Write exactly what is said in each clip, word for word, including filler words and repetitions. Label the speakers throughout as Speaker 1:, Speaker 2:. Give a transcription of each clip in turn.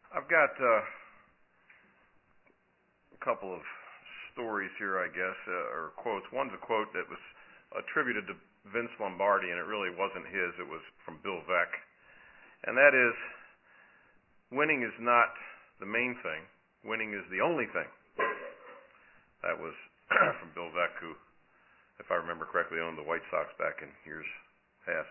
Speaker 1: I've got uh, a couple of stories here, I guess, uh, or quotes. One's a quote that was attributed to Vince Lombardi, and it really wasn't his. It was from Bill Veeck. And that is, winning is not the main thing. Winning is the only thing. That was from Bill Veeck, who, if I remember correctly, owned the White Sox back in years past.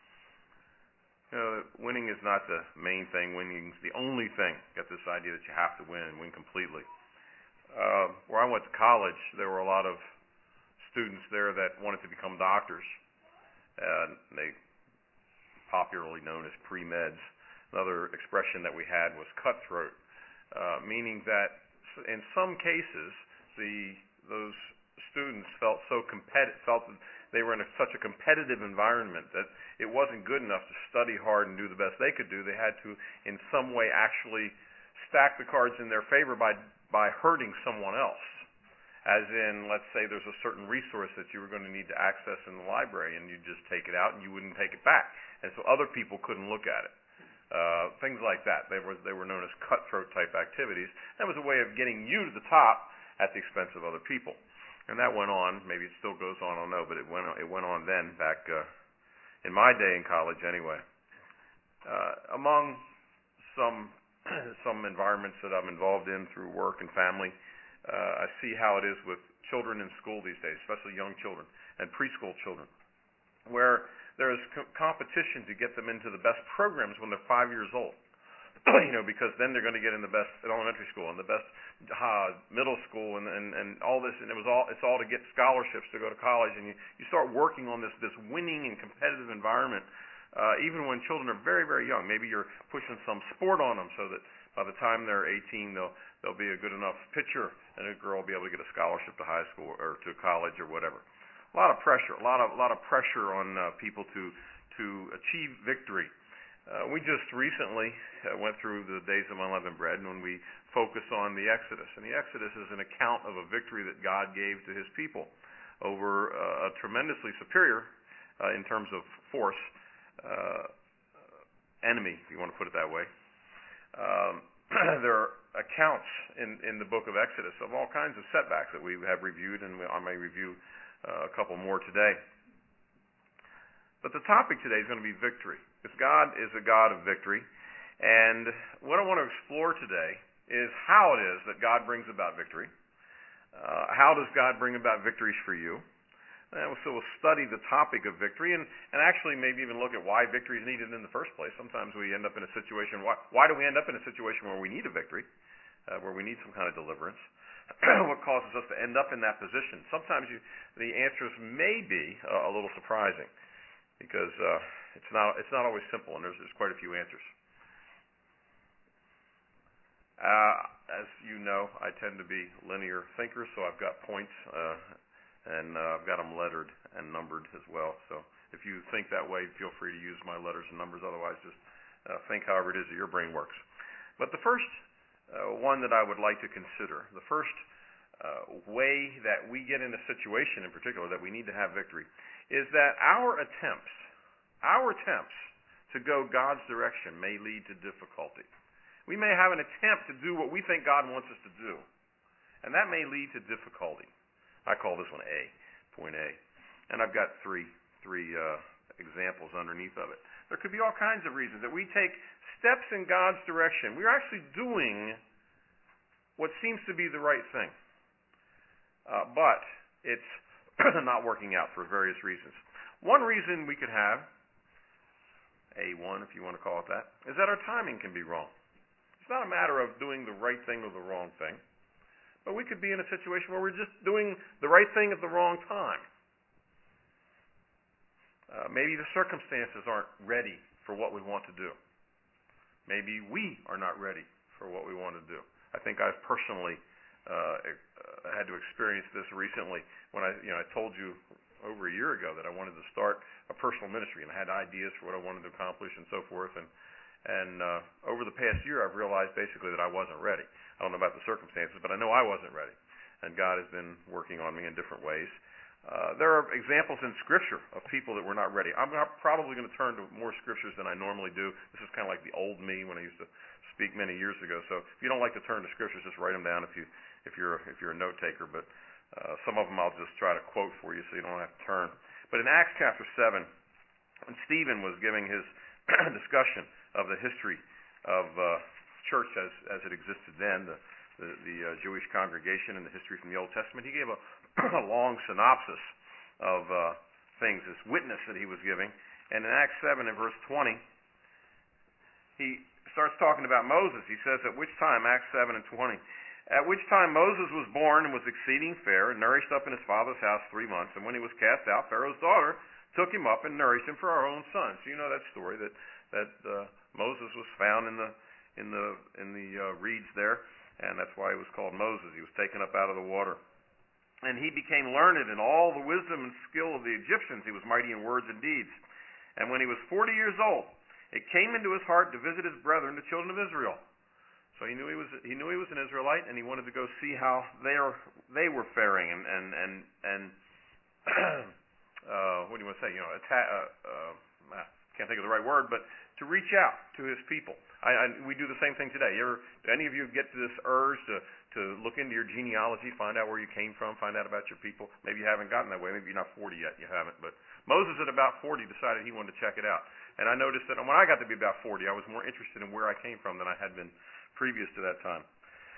Speaker 1: You know, winning is not the main thing. Winning is the only thing. Got this idea that you have to win and win completely. Uh, where I went to college, there were a lot of students there that wanted to become doctors. Uh, they popularly known as pre-meds. Another expression that we had was cutthroat, uh, meaning that in some cases the those students felt so competitive, felt that they were in a, such a competitive environment that it wasn't good enough to study hard and do the best they could do. They had to, in some way, actually stack the cards in their favor by by hurting someone else. As in, let's say there's a certain resource that you were going to need to access in the library, and you just take it out and you wouldn't take it back, and so other people couldn't look at it. Uh, things like that. They were they were known as cutthroat type activities. That was a way of getting you to the top at the expense of other people. And that went on. Maybe it still goes on. I don't know, but it went it went on then back uh, in my day in college anyway. Uh, among some some environments that I'm involved in through work and family, uh, I see how it is with children in school these days, especially young children and preschool children, where there is co- competition to get them into the best programs when they're five years old. You know, because then they're going to get in the best elementary school and the best uh, middle school and, and, and all this, and it was all it's all to get scholarships to go to college, and you, you start working on this this winning and competitive environment, uh, even when children are very very young. Maybe you're pushing some sport on them so that by the time they're eighteen, they'll they'll be a good enough pitcher, and a girl will be able to get a scholarship to high school or to college or whatever. A lot of pressure, a lot of a lot of pressure on uh, people to to achieve victory. Uh, we just recently uh, went through the days of unleavened bread, and when we focus on the Exodus, and the Exodus is an account of a victory that God gave to His people over uh, a tremendously superior, uh, in terms of force, uh, enemy, if you want to put it that way. Um, there are accounts in, in the book of Exodus of all kinds of setbacks that we have reviewed, and I may review uh, a couple more today. But the topic today is going to be victory, because God is a God of victory. And what I want to explore today is how it is that God brings about victory. Uh, how does God bring about victories for you? And so we'll study the topic of victory and, and actually maybe even look at why victory is needed in the first place. Sometimes we end up in a situation, why, why do we end up in a situation where we need a victory, uh, where we need some kind of deliverance? What causes us to end up in that position? Sometimes you, the answers may be uh, a little surprising, because uh, it's not it's not always simple, and there's, there's quite a few answers. Uh, as you know, I tend to be linear thinker, so I've got points, uh, and uh, I've got them lettered and numbered as well. So if you think that way, feel free to use my letters and numbers. Otherwise, just uh, think however it is that your brain works. But the first uh, one that I would like to consider, the first uh, way that we get in a situation in particular that we need to have victory, is that our attempts, our attempts to go God's direction may lead to difficulty. We may have an attempt to do what we think God wants us to do, and that may lead to difficulty. I call this one A, point A. And I've got three three uh, examples underneath of it. There could be all kinds of reasons that we take steps in God's direction. We're actually doing what seems to be the right thing, uh, but it's not working out for various reasons. One reason we could have, A one if you want to call it that, is that our timing can be wrong. It's not a matter of doing the right thing or the wrong thing, but we could be in a situation where we're just doing the right thing at the wrong time. Uh, maybe the circumstances aren't ready for what we want to do. Maybe we are not ready for what we want to do. I think I've personally uh, had to experience this recently when I, you know, I told you over a year ago that I wanted to start a personal ministry, and I had ideas for what I wanted to accomplish and so forth. And and uh, over the past year, I've realized basically that I wasn't ready. I don't know about the circumstances, but I know I wasn't ready. And God has been working on me in different ways. Uh, there are examples in Scripture of people that were not ready. I'm not probably going to turn to more Scriptures than I normally do. This is kind of like the old me when I used to speak many years ago. So if you don't like to turn to scriptures, just write them down if you if you're if you're a note taker. But uh, some of them I'll just try to quote for you, so you don't have to turn. But in Acts chapter seven, when Stephen was giving his discussion of the history of uh, church as as it existed then, the the, the uh, Jewish congregation and the history from the Old Testament, he gave a, a long synopsis of uh, things, this witness that he was giving. And in Acts seven and verse twenty, he starts talking about Moses. He says, at which time, Acts seven and twenty, at which time Moses was born and was exceeding fair, and nourished up in his father's house three months. And when he was cast out, Pharaoh's daughter took him up and nourished him for her own son. So you know that story, that that uh, Moses was found in the in the in the uh, reeds there, and that's why he was called Moses. He was taken up out of the water. And he became learned in all the wisdom and skill of the Egyptians. He was mighty in words and deeds. And when he was forty years old, it came into his heart to visit his brethren, the children of Israel. So he knew he was he knew he was an Israelite, and he wanted to go see how they are they were faring, and and and, and uh, what do you want to say? You know, atta- uh, uh, I can't think of the right word, but to reach out to his people. I, I, we do the same thing today. You ever, do any of you get to this urge to to look into your genealogy, find out where you came from, find out about your people? Maybe you haven't gotten that way. Maybe you're not forty yet. You haven't. But Moses at about forty decided he wanted to check it out. And I noticed that when I got to be about forty, I was more interested in where I came from than I had been previous to that time.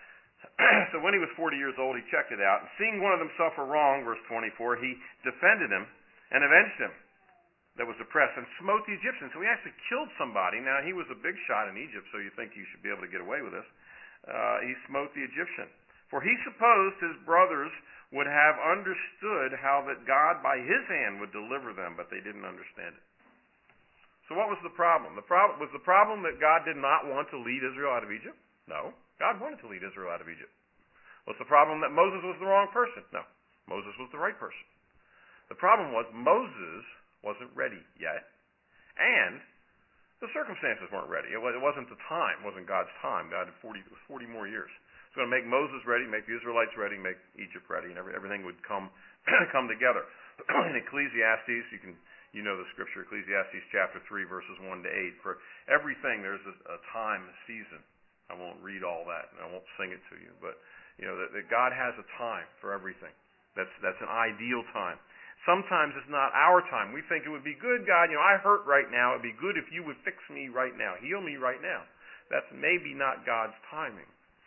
Speaker 1: So when he was forty years old, he checked it out. And seeing one of them suffer wrong, verse twenty-four, he defended him and avenged him that was oppressed, and smote the Egyptians. So he actually killed somebody. Now, he was a big shot in Egypt, so you think you should be able to get away with this. Uh, he smote the Egyptian. For he supposed his brothers would have understood how that God by his hand would deliver them, but they didn't understand it. So what was the problem? The problem was the problem that God did not want to lead Israel out of Egypt? No. God wanted to lead Israel out of Egypt. Was the problem that Moses was the wrong person? No. Moses was the right person. The problem was Moses wasn't ready yet, and the circumstances weren't ready. It wasn't the time. It wasn't God's time. God had forty, it was forty more years. He's going to make Moses ready, make the Israelites ready, make Egypt ready, and every, everything would come come together. In Ecclesiastes, you can you know the scripture, Ecclesiastes chapter three, verses one to eight. For everything there's a, a time, a season. I won't read all that, and I won't sing it to you, but you know that, that God has a time for everything. That's that's an ideal time. Sometimes it's not our time. We think it would be good, God, you know, I hurt right now. It would be good if you would fix me right now, heal me right now. That's maybe not God's timing.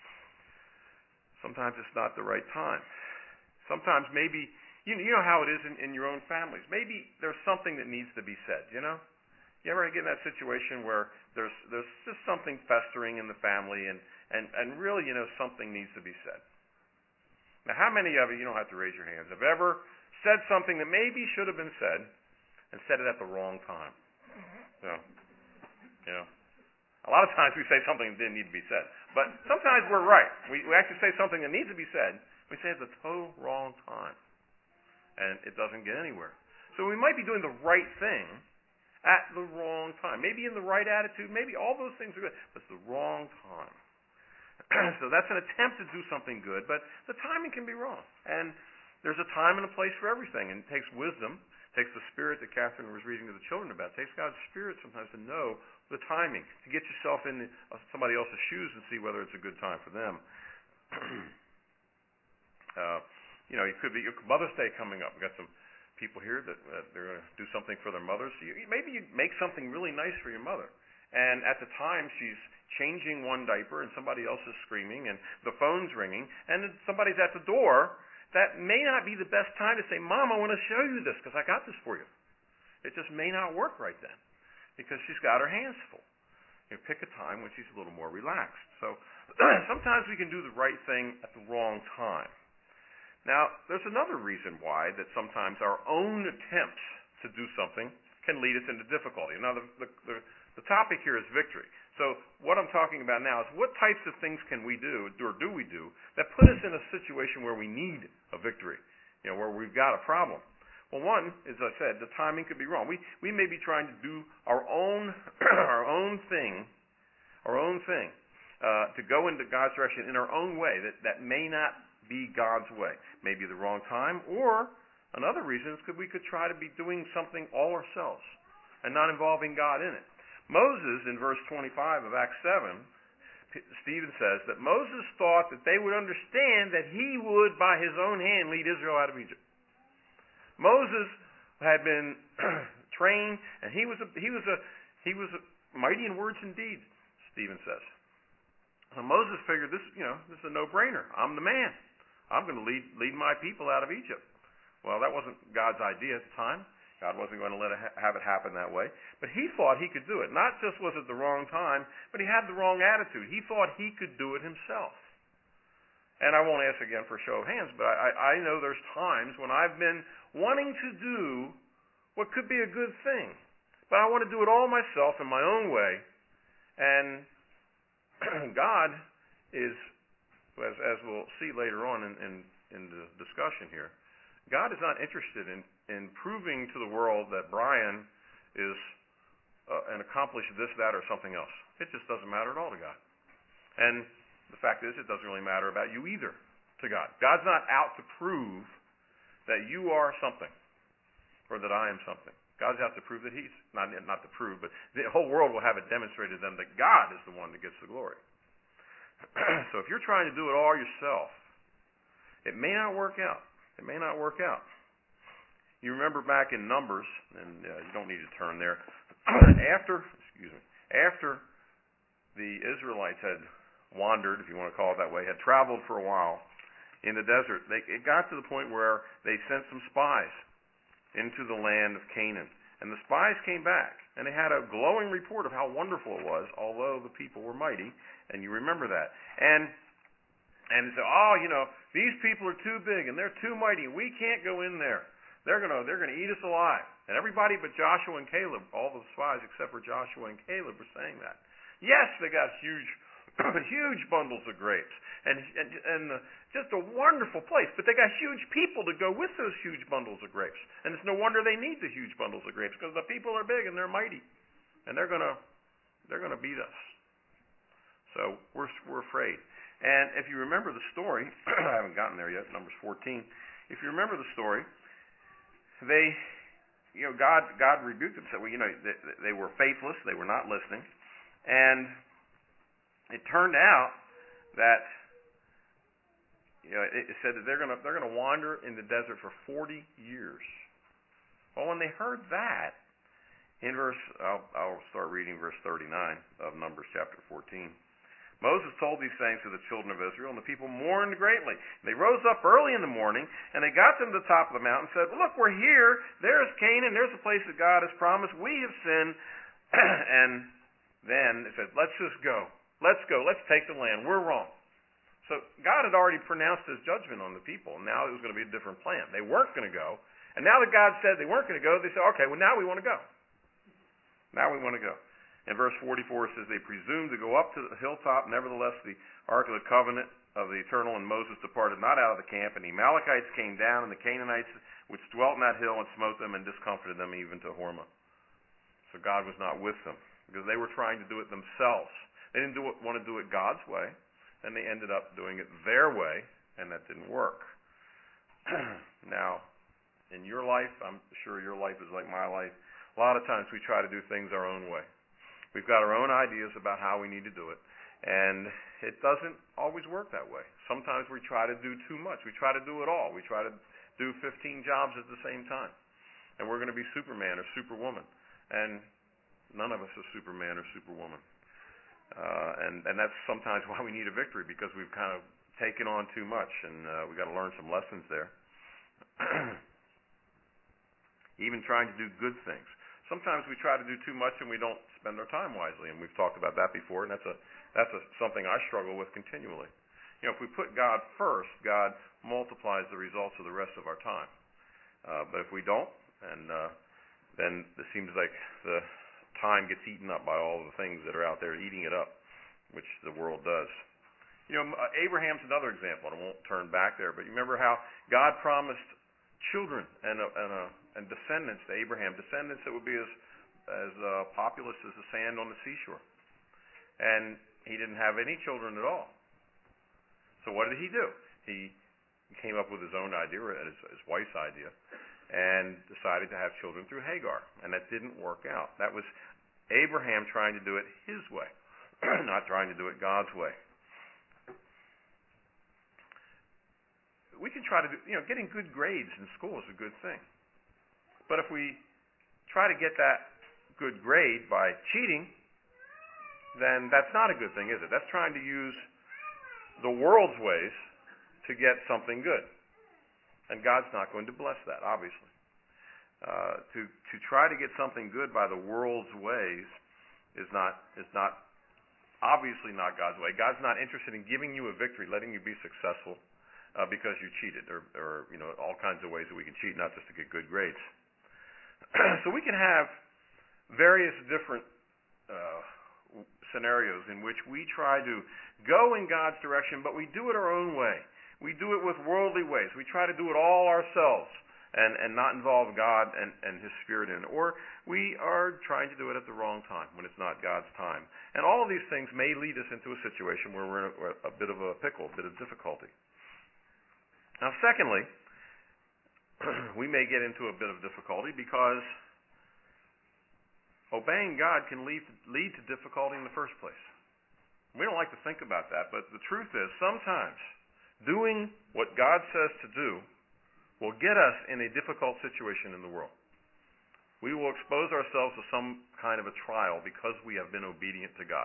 Speaker 1: Sometimes it's not the right time. Sometimes maybe, you know, you know how it is in, in your own families. Maybe there's something that needs to be said, you know? You ever get in that situation where there's there's just something festering in the family, and, and, and really, you know, something needs to be said. Now, how many of you, you don't have to raise your hands, have ever said something that maybe should have been said and said it at the wrong time? You know, you know. A lot of times we say something that didn't need to be said. But sometimes we're right. We, we actually say something that needs to be said. We say it at the total wrong time. And it doesn't get anywhere. So we might be doing the right thing at the wrong time. Maybe in the right attitude. Maybe all those things are good. But it's the wrong time. So that's an attempt to do something good. But the timing can be wrong. And there's a time and a place for everything. And it takes wisdom. It takes the spirit that Catherine was reading to the children about. It takes God's spirit sometimes to know the timing, to get yourself in somebody else's shoes and see whether it's a good time for them. uh, you know, it could be Mother's Day coming up. We've got some people here that uh, they're going to do something for their mothers. So you, maybe you make something really nice for your mother. And at the time, she's changing one diaper and somebody else is screaming and the phone's ringing and somebody's at the door. That may not be the best time to say, Mom, I want to show you this because I got this for you. It just may not work right then because she's got her hands full. You know, pick a time when she's a little more relaxed. So sometimes we can do the right thing at the wrong time. Now, there's another reason why that sometimes our own attempts to do something can lead us into difficulty. Now, the, the, the, the topic here is victory. So what I'm talking about now is what types of things can we do, or do we do, that put us in a situation where we need a victory, you know, where we've got a problem. Well, one, as I said, the timing could be wrong. We we may be trying to do our own our own thing, our own thing, uh, to go into God's direction in our own way that, that may not be God's way. Maybe the wrong time, or another reason is because we could try to be doing something all ourselves and not involving God in it. Moses, in verse twenty-five of Acts seven, Stephen says that Moses thought that they would understand that he would, by his own hand, lead Israel out of Egypt. Moses had been trained, and he was a, he was a he was a mighty in words and deeds. Stephen says. So Moses figured this, you know, this is a no-brainer. I'm the man. I'm going to lead lead my people out of Egypt. Well, that wasn't God's idea at the time. God wasn't going to let it ha- have it happen that way. But he thought he could do it. Not just was it the wrong time, but he had the wrong attitude. He thought he could do it himself. And I won't ask again for a show of hands, but I, I know there's times when I've been wanting to do what could be a good thing. But I want to do it all myself in my own way. And God is, as, as we'll see later on in, in, in the discussion here, God is not interested in, in proving to the world that Brian is uh, an accomplished this, that, or something else. It just doesn't matter at all to God. And the fact is, it doesn't really matter about you either to God. God's not out to prove that you are something or that I am something. God's out to prove that he's, not, not to prove, but the whole world will have it demonstrated to them that God is the one that gets the glory. So if you're trying to do it all yourself, it may not work out. It may not work out. You remember back in Numbers, and uh, you don't need to turn there. after, excuse me, after the Israelites had wandered, if you want to call it that way, had traveled for a while in the desert, they, it got to the point where they sent some spies into the land of Canaan. And the spies came back, and they had a glowing report of how wonderful it was, although the people were mighty, and you remember that. And And so, oh, you know, these people are too big and they're too mighty. We can't go in there. They're gonna they're gonna eat us alive. And everybody but Joshua and Caleb, all the spies except for Joshua and Caleb, were saying that. Yes, they got huge, huge bundles of grapes, and and, and uh, just a wonderful place. But they got huge people to go with those huge bundles of grapes. And it's no wonder they need the huge bundles of grapes because the people are big and they're mighty, and they're gonna they're gonna beat us. So we're we're afraid. And if you remember the story, I haven't gotten there yet, Numbers fourteen. If you remember the story, they, you know, God God rebuked them. Said, well, you know, they, they were faithless. They were not listening. And it turned out that, you know, it, it said that they're going to they're going to wander in the desert for forty years. Well, when they heard that, in verse, I'll, I'll start reading verse thirty-nine of Numbers chapter fourteen. Moses told these things to the children of Israel, and the people mourned greatly. They rose up early in the morning, and they got to the top of the mountain and said, well, look, we're here. There's Canaan. There's the place that God has promised. We have sinned. And then they said, let's just go. Let's go. Let's take the land. We're wrong. So God had already pronounced his judgment on the people, and now it was going to be a different plan. They weren't going to go. And now that God said they weren't going to go, they said, okay, well, now we want to go. Now we want to go. In verse forty-four, it says, they presumed to go up to the hilltop. Nevertheless, the ark of the covenant of the eternal and Moses departed not out of the camp. And the Amalekites came down, and the Canaanites which dwelt in that hill, and smote them and discomfited them even to Hormah. So God was not with them, because they were trying to do it themselves. They didn't do it, want to do it God's way, and they ended up doing it their way, and that didn't work. Now, in your life, I'm sure your life is like my life, a lot of times we try to do things our own way. We've got our own ideas about how we need to do it, and it doesn't always work that way. Sometimes we try to do too much. We try to do it all. We try to do fifteen jobs at the same time, and we're going to be Superman or Superwoman, and none of us is Superman or Superwoman. Uh, and, and that's sometimes why we need a victory, because we've kind of taken on too much, and uh, we've got to learn some lessons there. Even trying to do good things. Sometimes we try to do too much and we don't spend our time wisely, and we've talked about that before, and that's a that's a, something I struggle with continually. You know, if we put God first, God multiplies the results of the rest of our time. Uh, but if we don't, and uh, then it seems like the time gets eaten up by all the things that are out there eating it up, which the world does. You know, Abraham's another example, and I won't turn back there, but you remember how God promised children and a, and, a, and descendants to Abraham, descendants that would be as as uh, populous as the sand on the seashore. And he didn't have any children at all. So what did he do? He came up with his own idea, or his, his wife's idea, and decided to have children through Hagar. And that didn't work out. That was Abraham trying to do it his way. not trying to do it God's way. We can try to do, you know, getting good grades in school is a good thing. But if we try to get that good grade by cheating, then that's not a good thing, is it? That's trying to use the world's ways to get something good. And God's not going to bless that, obviously. Uh, to to try to get something good by the world's ways is not is not obviously not God's way. God's not interested in giving you a victory, letting you be successful uh, because you cheated, or, or you know all kinds of ways that we can cheat, not just to get good grades. So we can have various different uh, scenarios in which we try to go in God's direction, but we do it our own way. We do it with worldly ways. We try to do it all ourselves and, and not involve God and, and His Spirit in it. Or we are trying to do it at the wrong time when it's not God's time. And all of these things may lead us into a situation where we're in a, a bit of a pickle, a bit of difficulty. Now, secondly, we may get into a bit of difficulty because obeying God can lead to, lead to difficulty in the first place. We don't like to think about that, but the truth is sometimes doing what God says to do will get us in a difficult situation in the world. We will expose ourselves to some kind of a trial because we have been obedient to God.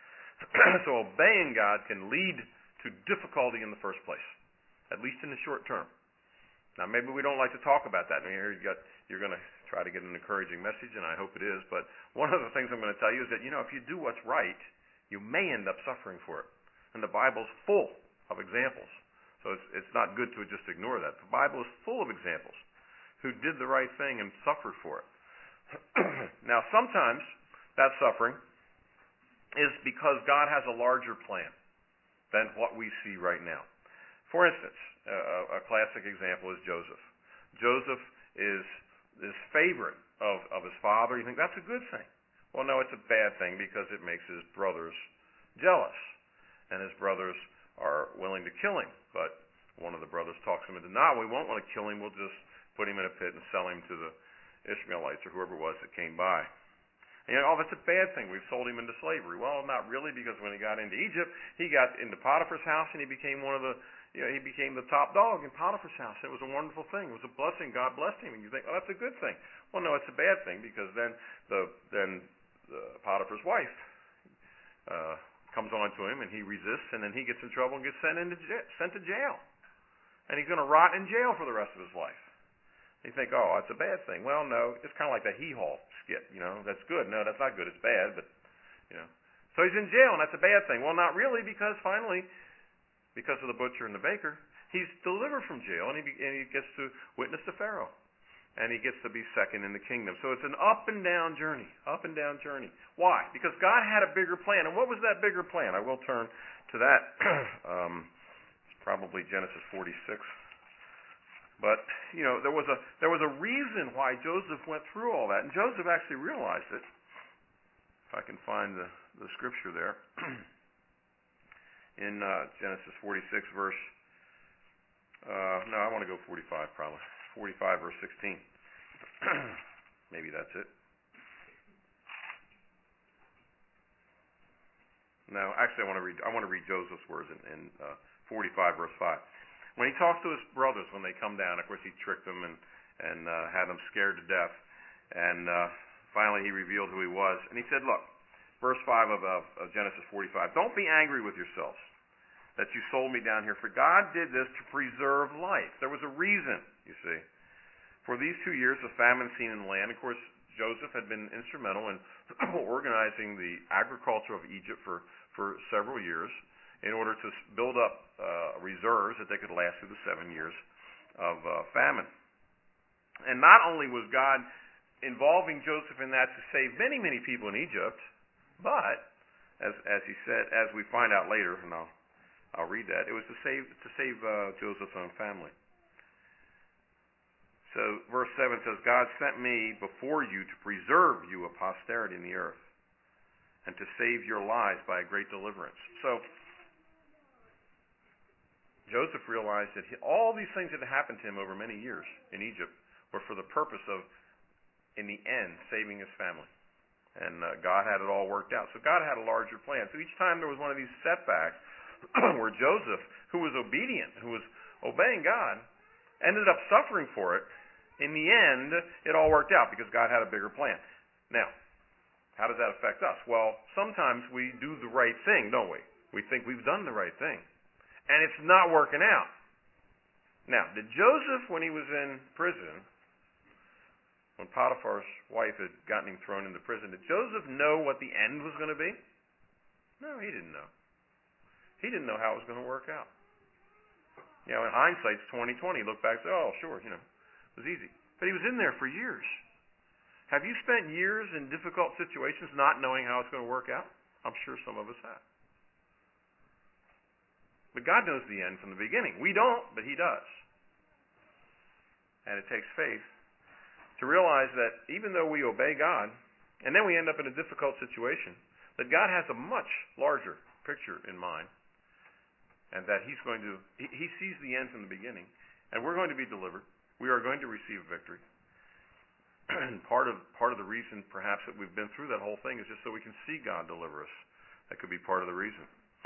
Speaker 1: So obeying God can lead to difficulty in the first place, at least in the short term. Now, maybe we don't like to talk about that. I mean, here you got, you're going to try to get an encouraging message, and I hope it is. But one of the things I'm going to tell you is that, you know, if you do what's right, you may end up suffering for it. And the Bible's full of examples. So it's, it's not good to just ignore that. The Bible is full of examples who did the right thing and suffered for it. Now, sometimes that suffering is because God has a larger plan than what we see right now. For instance, uh, a classic example is Joseph. Joseph is this favorite of, of his father. You think that's a good thing. Well, no, it's a bad thing because it makes his brothers jealous. And his brothers are willing to kill him. But one of the brothers talks him into, no, we won't want to kill him. We'll just put him in a pit and sell him to the Ishmaelites or whoever it was that came by. And, you know, oh, that's a bad thing. We've sold him into slavery. Well, not really, because when he got into Egypt, he got into Potiphar's house and he became one of the, you know, he became the top dog in Potiphar's house. It was a wonderful thing. It was a blessing. God blessed him. And you think, oh, that's a good thing. Well, no, it's a bad thing because then the then the Potiphar's wife uh, comes on to him and he resists, and then he gets in trouble and gets sent into j- sent to jail. And he's going to rot in jail for the rest of his life. You think, oh, that's a bad thing. Well, no, it's kind of like that hee-haw skit, you know. That's good. No, that's not good. It's bad, but, you know. So he's in jail, and that's a bad thing. Well, not really, because finally, because of the butcher and the baker, he's delivered from jail, and he, be, and he gets to witness to Pharaoh. And he gets to be second in the kingdom. So it's an up and down journey, up and down journey. Why? Because God had a bigger plan. And what was that bigger plan? I will turn to that. um, it's probably Genesis forty-six. But, you know, there was a there was a reason why Joseph went through all that. And Joseph actually realized it. If I can find the, the scripture there. In uh, Genesis forty-six, verse... Uh, no, I want to go forty-five, probably. forty-five, verse sixteen. Maybe that's it. No, actually, I want to read. I want to read Joseph's words in, in uh, forty-five, verse five. When he talks to his brothers when they come down, of course, he tricked them and and uh, had them scared to death. And uh, finally, he revealed who he was. And he said, "Look, verse five of, of, of Genesis forty-five. Don't be angry with yourselves that you sold me down here, for God did this to preserve life." There was a reason, you see. For these two years of famine seen in the land, of course, Joseph had been instrumental in organizing the agriculture of Egypt for, for several years in order to build up uh, reserves that they could last through the seven years of uh, famine. And not only was God involving Joseph in that to save many, many people in Egypt, but, as as he said, as we find out later, and I'll, I'll read that, it was to save, to save uh, Joseph's own family. So verse seven says, God sent me before you to preserve you a posterity in the earth and to save your lives by a great deliverance. So Joseph realized that he, all these things that had happened to him over many years in Egypt were for the purpose of, in the end, saving his family. And uh, God had it all worked out. So God had a larger plan. So each time there was one of these setbacks where Joseph, who was obedient, who was obeying God, ended up suffering for it, in the end, it all worked out because God had a bigger plan. Now, how does that affect us? Well, sometimes we do the right thing, don't we? We think we've done the right thing. And it's not working out. Now, did Joseph, when he was in prison, when Potiphar's wife had gotten him thrown into prison, did Joseph know what the end was going to be? No, he didn't know. He didn't know how it was going to work out. You know, in hindsight, it's twenty twenty. Look back and say, oh, sure, you know, it was easy. But he was in there for years. Have you spent years in difficult situations not knowing how it's going to work out? I'm sure some of us have. But God knows the end from the beginning. We don't, but He does. And it takes faith to realize that even though we obey God, and then we end up in a difficult situation, that God has a much larger picture in mind, and that He's going to, He, he sees the end from the beginning, and we're going to be delivered. We are going to receive victory. And part of part of the reason, perhaps, that we've been through that whole thing is just so we can see God deliver us. That could be part of the reason.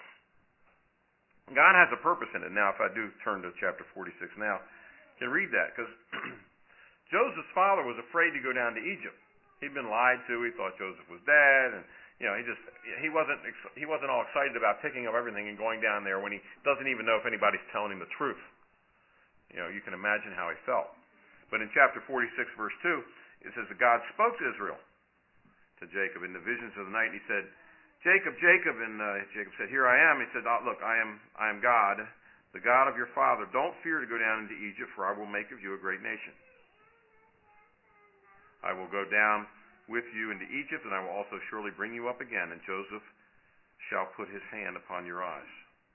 Speaker 1: God has a purpose in it. Now, if I do turn to chapter forty-six now, you can read that, because Joseph's father was afraid to go down to Egypt. He'd been lied to. He thought Joseph was dead, and you know, he just he wasn't he wasn't all excited about picking up everything and going down there when he doesn't even know if anybody's telling him the truth. You know, you can imagine how he felt. But in chapter forty-six, verse two, it says that God spoke to Israel, to Jacob in the visions of the night, and He said, "Jacob, Jacob," and uh, Jacob said, "Here I am." He said, oh, "Look, I am I am God, the God of your father. Don't fear to go down into Egypt, for I will make of you a great nation. I will go down with you into Egypt, and I will also surely bring you up again, and Joseph shall put his hand upon your eyes."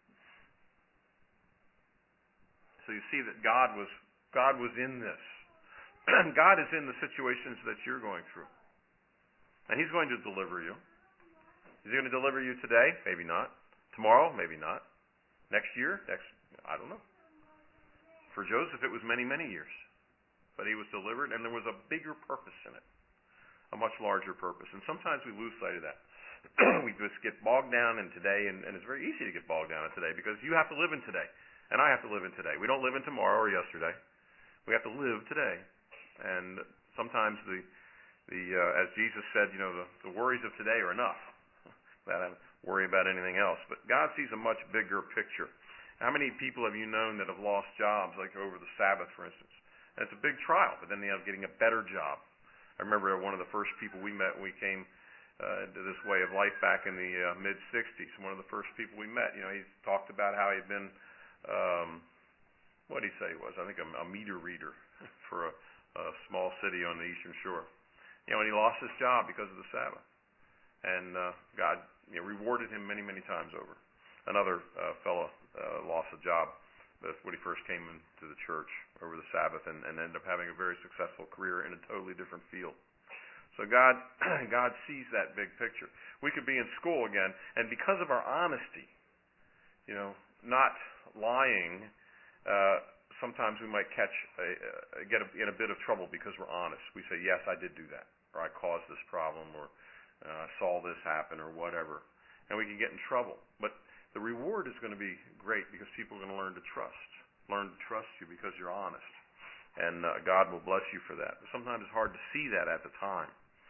Speaker 1: So you see that God was God was in this. God is in the situations that you're going through. And He's going to deliver you. Is He going to deliver you today? Maybe not. Tomorrow? Maybe not. Next year? Next, I don't know. For Joseph, it was many, many years. But he was delivered, and there was a bigger purpose in it. A much larger purpose. And sometimes we lose sight of that. We just get bogged down in today, and, and it's very easy to get bogged down in today because you have to live in today. And I have to live in today. We don't live in tomorrow or yesterday. We have to live today. And sometimes the, the uh, as Jesus said, you know, the, the worries of today are enough. That I don't worry about anything else. But God sees a much bigger picture. How many people have you known that have lost jobs, like over the Sabbath, for instance? And it's a big trial, but then they end up getting a better job. I remember one of the first people we met when we came uh, into this way of life back in the uh, mid sixties. One of the first people we met, you know, he talked about how he'd been, um, what did he say he was? I think a, a meter reader for a a small city on the Eastern Shore. You know, and he lost his job because of the Sabbath. And uh, God you know, rewarded him many, many times over. Another uh, fellow uh, lost a job when he first came into the church over the Sabbath and, and ended up having a very successful career in a totally different field. So God, God sees that big picture. We could be in school again, and because of our honesty, you know, not lying, uh, sometimes we might catch a, uh, get a, in a bit of trouble because we're honest. We say, yes, I did do that, or I caused this problem, or uh, I saw this happen, or whatever. And we can get in trouble. But the reward is going to be great because people are going to learn to trust, learn to trust you because you're honest. And uh, God will bless you for that. But sometimes it's hard to see that at the time.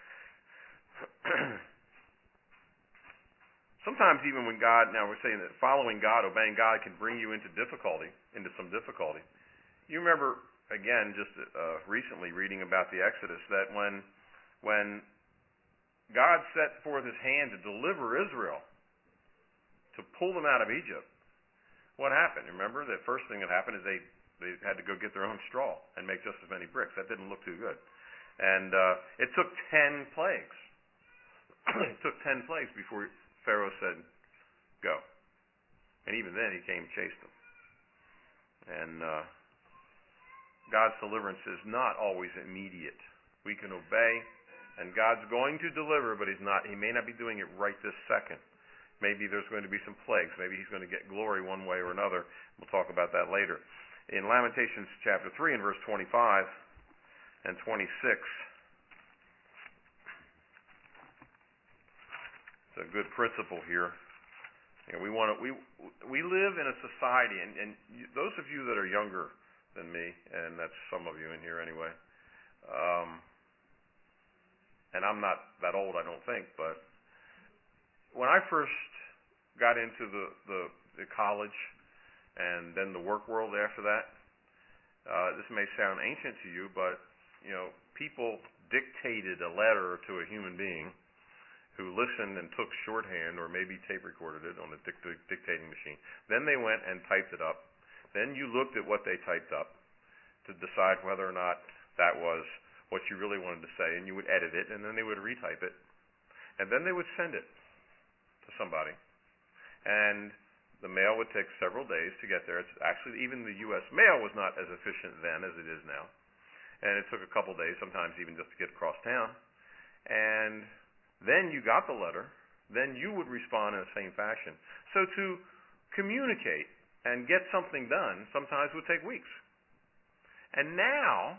Speaker 1: Sometimes even when God, now we're saying that following God, obeying God can bring you into difficulty, into some difficulty. You remember, again, just uh, recently reading about the Exodus, that when when God set forth His hand to deliver Israel, to pull them out of Egypt, what happened? Remember, the first thing that happened is they, they had to go get their own straw and make just as many bricks. That didn't look too good. And uh, it took ten plagues. It took ten plagues before Pharaoh said, go. And even then, he came and chased them. And uh, God's deliverance is not always immediate. We can obey, and God's going to deliver, but He's not. He may not be doing it right this second. Maybe there's going to be some plagues. Maybe He's going to get glory one way or another. We'll talk about that later. In Lamentations chapter three and verse twenty-five and twenty-six, It's a good principle here. You know, we want to, we we live in a society, and, and you, those of you that are younger than me, and that's some of you in here anyway. Um, and I'm not that old, I don't think, but when I first got into the, the, the college and then the work world after that, uh, this may sound ancient to you, but you know, people dictated a letter to a human being who listened and took shorthand or maybe tape recorded it on a dict- dictating machine. Then they went and typed it up. Then you looked at what they typed up to decide whether or not that was what you really wanted to say, and you would edit it, and then they would retype it, and then they would send it to somebody. And the mail would take several days to get there. It's actually, even the U S mail was not as efficient then as it is now. And it took a couple days, sometimes even just to get across town. And then you got the letter. Then you would respond in the same fashion. So to communicate and get something done sometimes would take weeks. And now,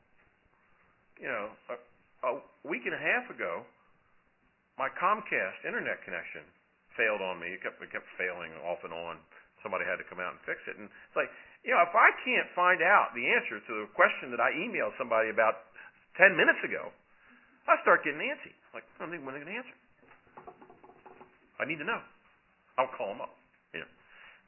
Speaker 1: you know, a, a week and a half ago, my Comcast internet connection failed on me. It kept, it kept failing off and on. Somebody had to come out and fix it. And it's like, you know, if I can't find out the answer to the question that I emailed somebody about ten minutes ago, I start getting antsy. Like, I don't think I'm going to answer. I need to know. I'll call them up. You know.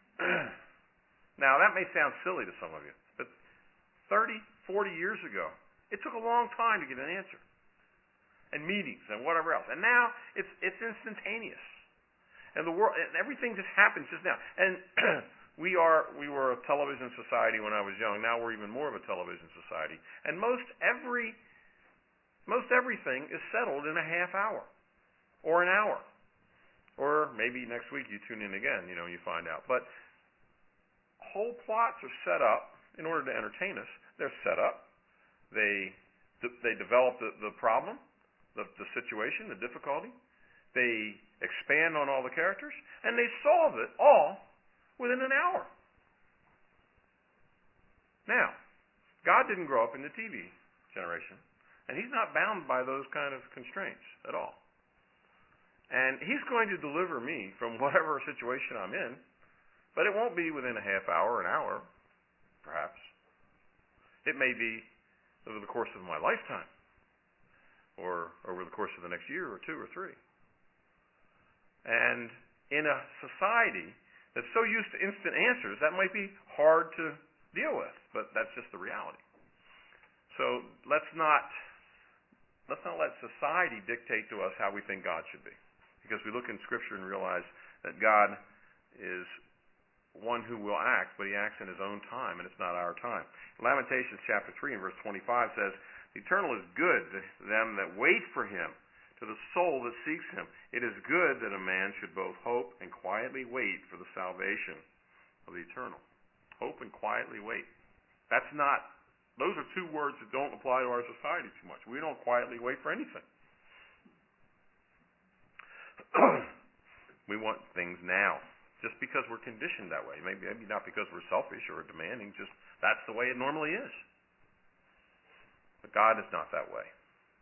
Speaker 1: Now, that may sound silly to some of you, but thirty, forty years ago, it took a long time to get an answer. And meetings and whatever else. And now it's it's instantaneous. And the world, and everything just happens just now. And we are we were a television society when I was young. Now we're even more of a television society. And most every most everything is settled in a half hour or an hour. Or maybe next week you tune in again, you know, you find out. But whole plots are set up in order to entertain us. They're set up. They they develop the, the problem, the, the situation, the difficulty. They expand on all the characters, and they solve it all within an hour. Now, God didn't grow up in the T V generation, and He's not bound by those kind of constraints at all. And He's going to deliver me from whatever situation I'm in, but it won't be within a half hour, an hour, perhaps. It may be over the course of my lifetime, or over the course of the next year or two or three. And in a society that's so used to instant answers, that might be hard to deal with, but that's just the reality. So let's not let's not let society dictate to us how we think God should be, because we look in Scripture and realize that God is one who will act, but He acts in His own time, and it's not our time. Lamentations chapter three and verse twenty-five says, "The Eternal is good to them that wait for Him, to the soul that seeks Him. It is good that a man should both hope and quietly wait for the salvation of the Eternal." Hope and quietly wait. That's not, those are two words that don't apply to our society too much. We don't quietly wait for anything. We want things now, just because we're conditioned that way. Maybe, maybe not because we're selfish or demanding, just that's the way it normally is. But God is not that way.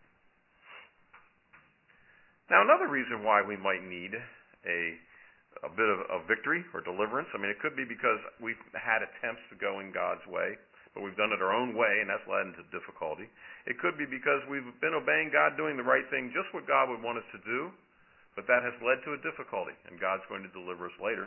Speaker 1: Now, another reason why we might need a a bit of a victory or deliverance, I mean, it could be because we've had attempts to go in God's way, but we've done it our own way, and that's led into difficulty. It could be because we've been obeying God, doing the right thing, just what God would want us to do, but that has led to a difficulty, and God's going to deliver us later.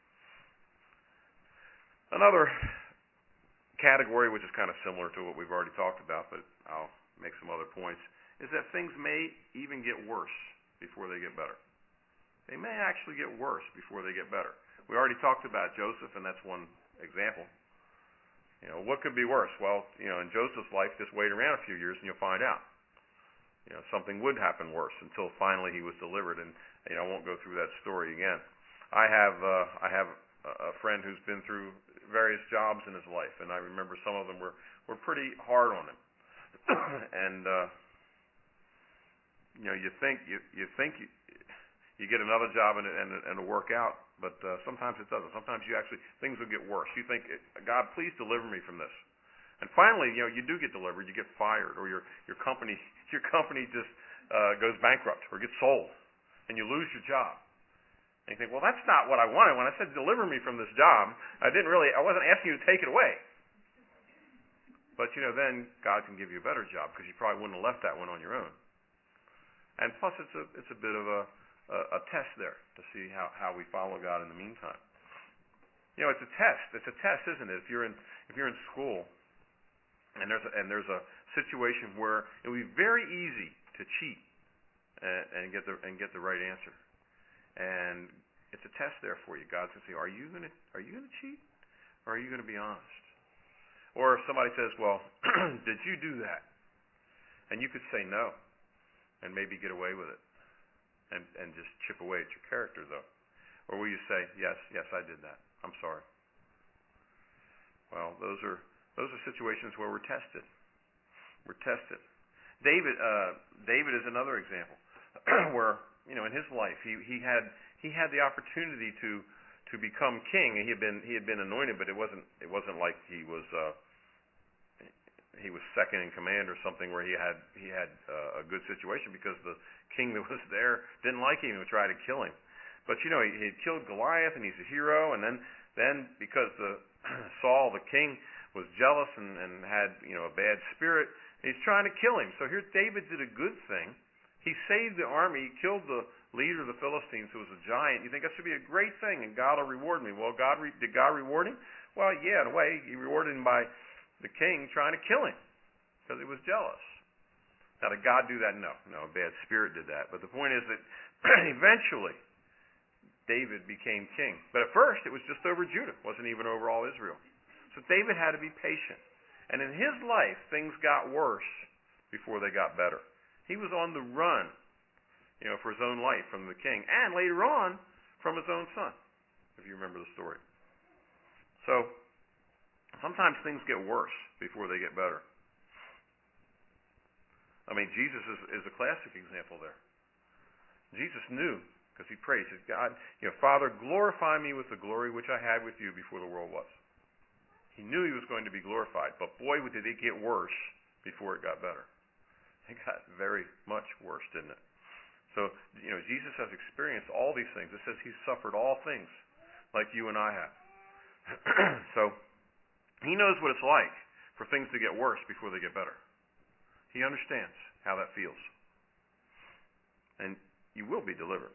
Speaker 1: Another category, which is kind of similar to what we've already talked about, but I'll make some other points, is that things may even get worse before they get better. They may actually get worse before they get better. We already talked about Joseph, and that's one example. You know, what could be worse? Well, you know, in Joseph's life, just wait around a few years and you'll find out. You know, something would happen worse until finally he was delivered, and you know, I won't go through that story again. I have uh, I have a friend who's been through various jobs in his life, and I remember some of them were were pretty hard on him. and uh, you know, you think you you think you. You get another job and, and, and it'll work out, but uh, sometimes it doesn't. Sometimes you actually, things will get worse. You think, God, please deliver me from this. And finally, you know, you do get delivered. You get fired, or your your company your company just uh, goes bankrupt or gets sold. and you lose your job. And you think, well, that's not what I wanted. When I said deliver me from this job, I didn't really, I wasn't asking you to take it away. But, you know, then God can give you a better job because you probably wouldn't have left that one on your own. And plus, it's a it's a bit of a, a, a test there to see how, how we follow God in the meantime. You know, it's a test. It's a test, isn't it? If you're in if you're in school and there's a, and there's a situation where it would be very easy to cheat and, and get the and get the right answer. And it's a test there for you. God's going to say, are you going to are you going to cheat, or are you going to be honest? Or if somebody says, well, did you do that? And you could say no, and maybe get away with it, and and just chip away at your character, though. Or will you say, yes, yes, I did that. I'm sorry. Well, those are those are situations where we're tested. We're tested. David uh, David is another example where, you know, in his life, he, he had he had the opportunity to to become king. He had been he had been anointed, but it wasn't it wasn't like he was uh, he was second in command or something where he had he had uh, a good situation because the king that was there didn't like him and would try to kill him. But you know, he, he had killed Goliath, and he's a hero. And then then because the Saul the king was jealous and, and had, you know, a bad spirit, he's trying to kill him. So here David did a good thing. He saved the army. He killed the leader of the Philistines, who was a giant. You think that should be a great thing, and God will reward me. Well, God re- did God reward him? Well, yeah, in a way. He rewarded him by the king trying to kill him because he was jealous. Now, did God do that? No. No, a bad spirit did that. But the point is that eventually David became king. But at first, it was just over Judah. It wasn't even over all Israel. So David had to be patient. And in his life, things got worse before they got better. He was on the run, you know, for his own life from the king, and later on from his own son, if you remember the story. So sometimes things get worse before they get better. I mean, Jesus is, is a classic example there. Jesus knew, because he prayed, he said, God, you know, Father, glorify me with the glory which I had with you before the world was. He knew he was going to be glorified, but boy, did it get worse before it got better. It got very much worse, didn't it? So, you know, Jesus has experienced all these things. It says he's suffered all things like you and I have. So, he knows what it's like for things to get worse before they get better. He understands how that feels. And you will be delivered.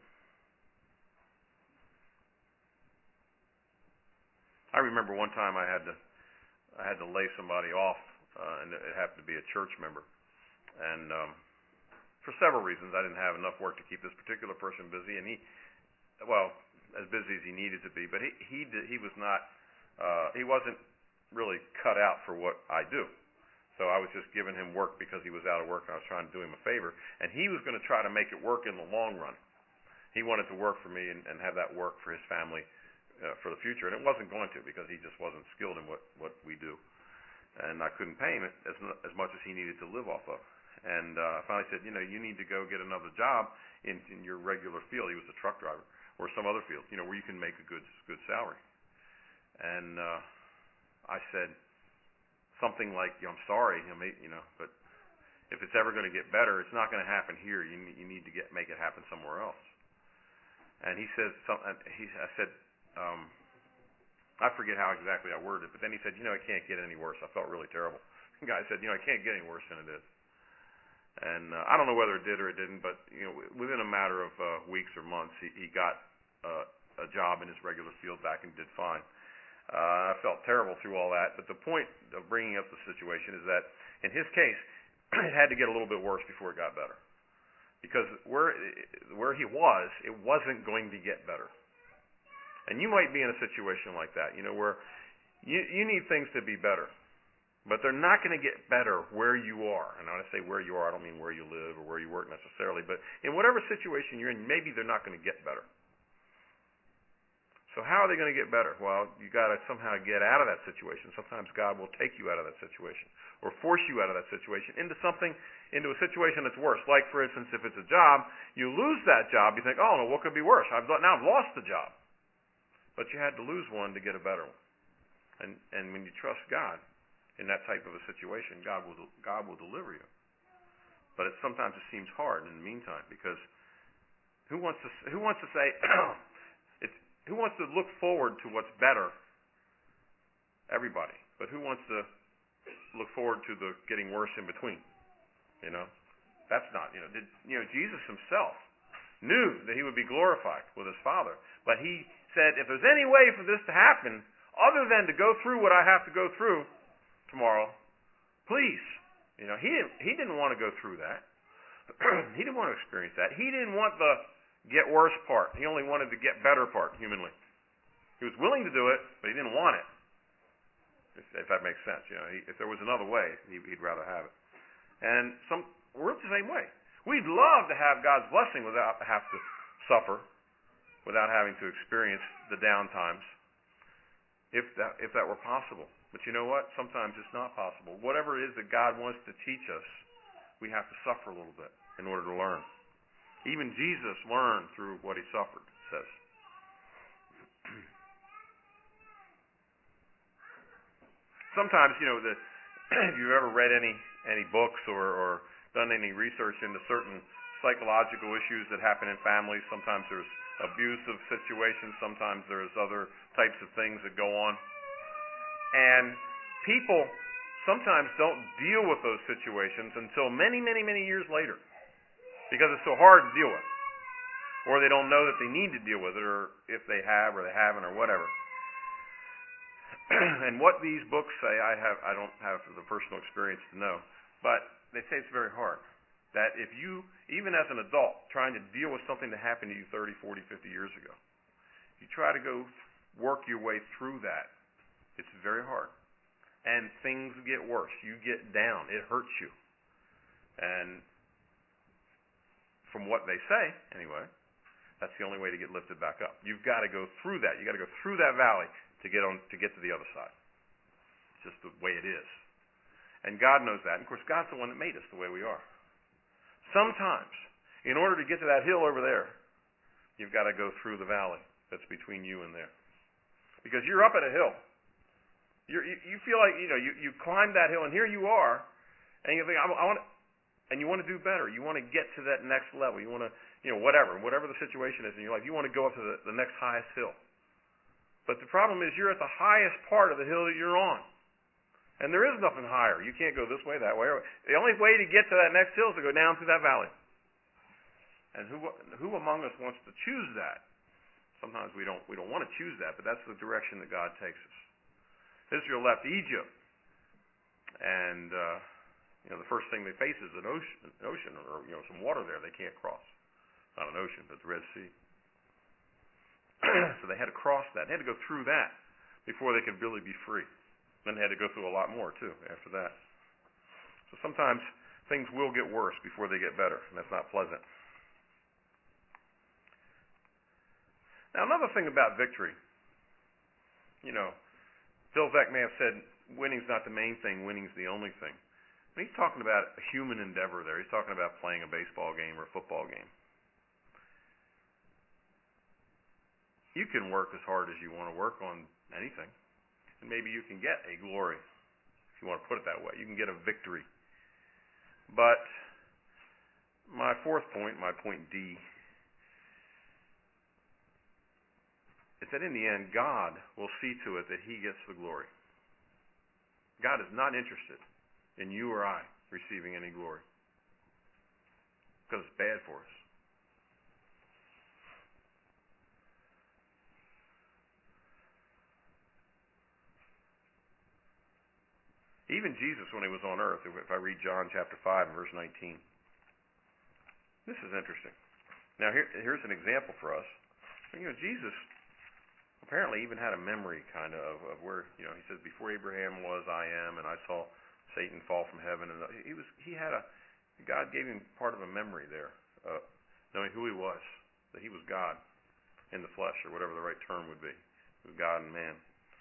Speaker 1: I remember one time I had to I had to lay somebody off, uh, and it happened to be a church member. And um, for several reasons, I didn't have enough work to keep this particular person busy, and he, well, as busy as he needed to be. But he he did, he was not uh, he wasn't really cut out for what I do. So I was just giving him work because he was out of work, and I was trying to do him a favor. And he was going to try to make it work in the long run. He wanted to work for me and, and have that work for his family uh, for the future, and it wasn't going to because he just wasn't skilled in what what we do, and I couldn't pay him as as much as he needed to live off of. And uh, I finally said, you know, you need to go get another job in, in your regular field. He was a truck driver, or some other field, you know, where you can make a good good salary. And uh, I said something like, you know, I'm sorry, you know, you know, but if it's ever going to get better, it's not going to happen here. You need, you need to get make it happen somewhere else. And he says something. He I said, um, I forget how exactly I worded it, but then he said, you know, it can't get any worse. I felt really terrible. The guy said, you know, it can't get any worse than it is. And uh, I don't know whether it did or it didn't, but you know, within a matter of uh, weeks or months, he, he got uh, a job in his regular field back and did fine. Uh, I felt terrible through all that, but the point of bringing up the situation is that in his case, it had to get a little bit worse before it got better, because where where he was, it wasn't going to get better. And you might be in a situation like that, you know, where you you need things to be better. But they're not going to get better where you are. And when I say where you are, I don't mean where you live or where you work necessarily. But in whatever situation you're in, maybe they're not going to get better. So how are they going to get better? Well, you got to somehow get out of that situation. Sometimes God will take you out of that situation or force you out of that situation into something, into a situation that's worse. Like, for instance, if it's a job, you lose that job. You think, oh, no, what could be worse? I've now I've lost the job. But you had to lose one to get a better one. And and when you trust God in that type of a situation, God will God will deliver you. But it, sometimes it seems hard in the meantime, because Who wants to who wants to say it's who wants to look forward to what's better? Everybody. But who wants to look forward to the getting worse in between? You know? That's not, you know, did, you know, Jesus himself knew that he would be glorified with his Father. But he said, if there's any way for this to happen other than to go through what I have to go through tomorrow, please. You know, he didn't, he didn't want to go through that. He didn't want to experience that. He didn't want the get worse part. He only wanted the get better part humanly. He was willing to do it, but he didn't want it. If, if that makes sense. You know, he, if there was another way, he, he'd rather have it. And some we're the same way. We'd love to have God's blessing without have to suffer, without having to experience the down times, if that if that were possible. But you know what? Sometimes it's not possible. Whatever it is that God wants to teach us, we have to suffer a little bit in order to learn. Even Jesus learned through what he suffered, it says. Sometimes, you know, the, if you've ever read any any books or, or done any research into certain psychological issues that happen in families, sometimes there's abusive situations, sometimes there's other types of things that go on. And people sometimes don't deal with those situations until many, many, many years later because it's so hard to deal with. Or they don't know that they need to deal with it, or if they have or they haven't or whatever. And what these books say, I have I don't have the personal experience to know, but they say it's very hard. That if you, even as an adult, trying to deal with something that happened to you thirty, forty, fifty years ago, you try to go work your way through that, it's very hard. And things get worse. You get down. It hurts you. And from what they say, anyway, that's the only way to get lifted back up. You've got to go through that. You've got to go through that valley to get on to get to the other side. It's just the way it is. And God knows that. And of course, God's the one that made us the way we are. Sometimes, in order to get to that hill over there, you've got to go through the valley that's between you and there. Because you're up at a hill. You're, you you feel like, you know, you, you climb that hill, and here you are, and you think, I, I want to, and you want to do better. You want to get to that next level. You want to, you know, whatever, whatever the situation is in your life, you want to go up to the, the next highest hill. But the problem is you're at the highest part of the hill that you're on. And there is nothing higher. You can't go this way, that way. The only way to get to that next hill is to go down through that valley. And who who among us wants to choose that? Sometimes we don't we don't want to choose that, but that's the direction that God takes us. Israel left Egypt, and uh, you know the first thing they face is an ocean, an ocean, or you know some water there they can't cross. Not an ocean, but the Red Sea. So they had to cross that. They had to go through that before they could really be free. Then they had to go through a lot more, too, after that. So sometimes things will get worse before they get better, and that's not pleasant. Now, another thing about victory, you know, Bill Veck may have said winning's not the main thing, winning's the only thing. And he's talking about a human endeavor there. He's talking about playing a baseball game or a football game. You can work as hard as you want to work on anything. And maybe you can get a glory, if you want to put it that way. You can get a victory. But my fourth point, my point D, is that in the end, God will see to it that he gets the glory. God is not interested in you or I receiving any glory. Because it's bad for us. Even Jesus, when he was on earth, if I read John chapter five and verse nineteen, this is interesting. Now, here, here's an example for us. You know, Jesus apparently even had a memory kind of of where, you know, he says, before Abraham was, I am, and I saw Satan fall from heaven. And he was, he had a, God gave him part of a memory there, uh, knowing who he was, that he was God in the flesh, or whatever the right term would be, God and man.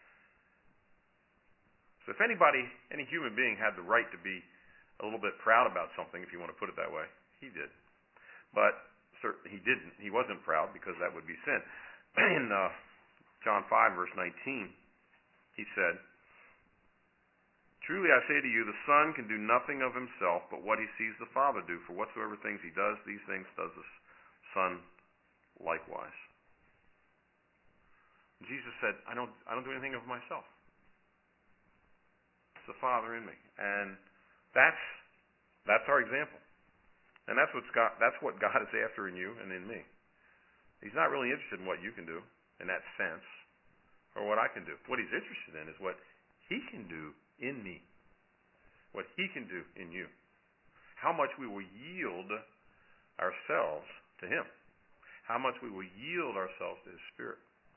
Speaker 1: So if anybody, any human being had the right to be a little bit proud about something, if you want to put it that way, he did. But certainly he didn't. He wasn't proud because that would be sin. In uh, John five, verse nineteen, he said, truly I say to you, the Son can do nothing of himself but what he sees the Father do. For whatsoever things he does, these things does the Son likewise. Jesus said, I don't I don't do anything of myself. It's the Father in me. And that's that's our example. And that's what's God that's what God is after in you and in me. He's not really interested in what you can do in that sense, or what I can do. What he's interested in is what he can do in me. What he can do in you. How much we will yield ourselves to him. How much we will yield ourselves to his Spirit.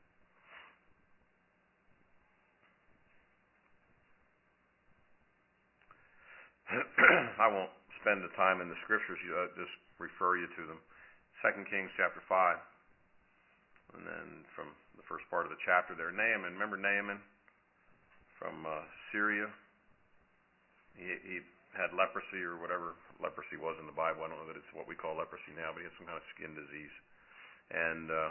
Speaker 1: I won't spend the time in the scriptures. You uh, just refer you to them. Second Kings chapter five. And then from the first part of the chapter there, Naaman. Remember Naaman from uh, Syria? He, he had leprosy or whatever leprosy was in the Bible. I don't know that it's what we call leprosy now, but he had some kind of skin disease. And uh,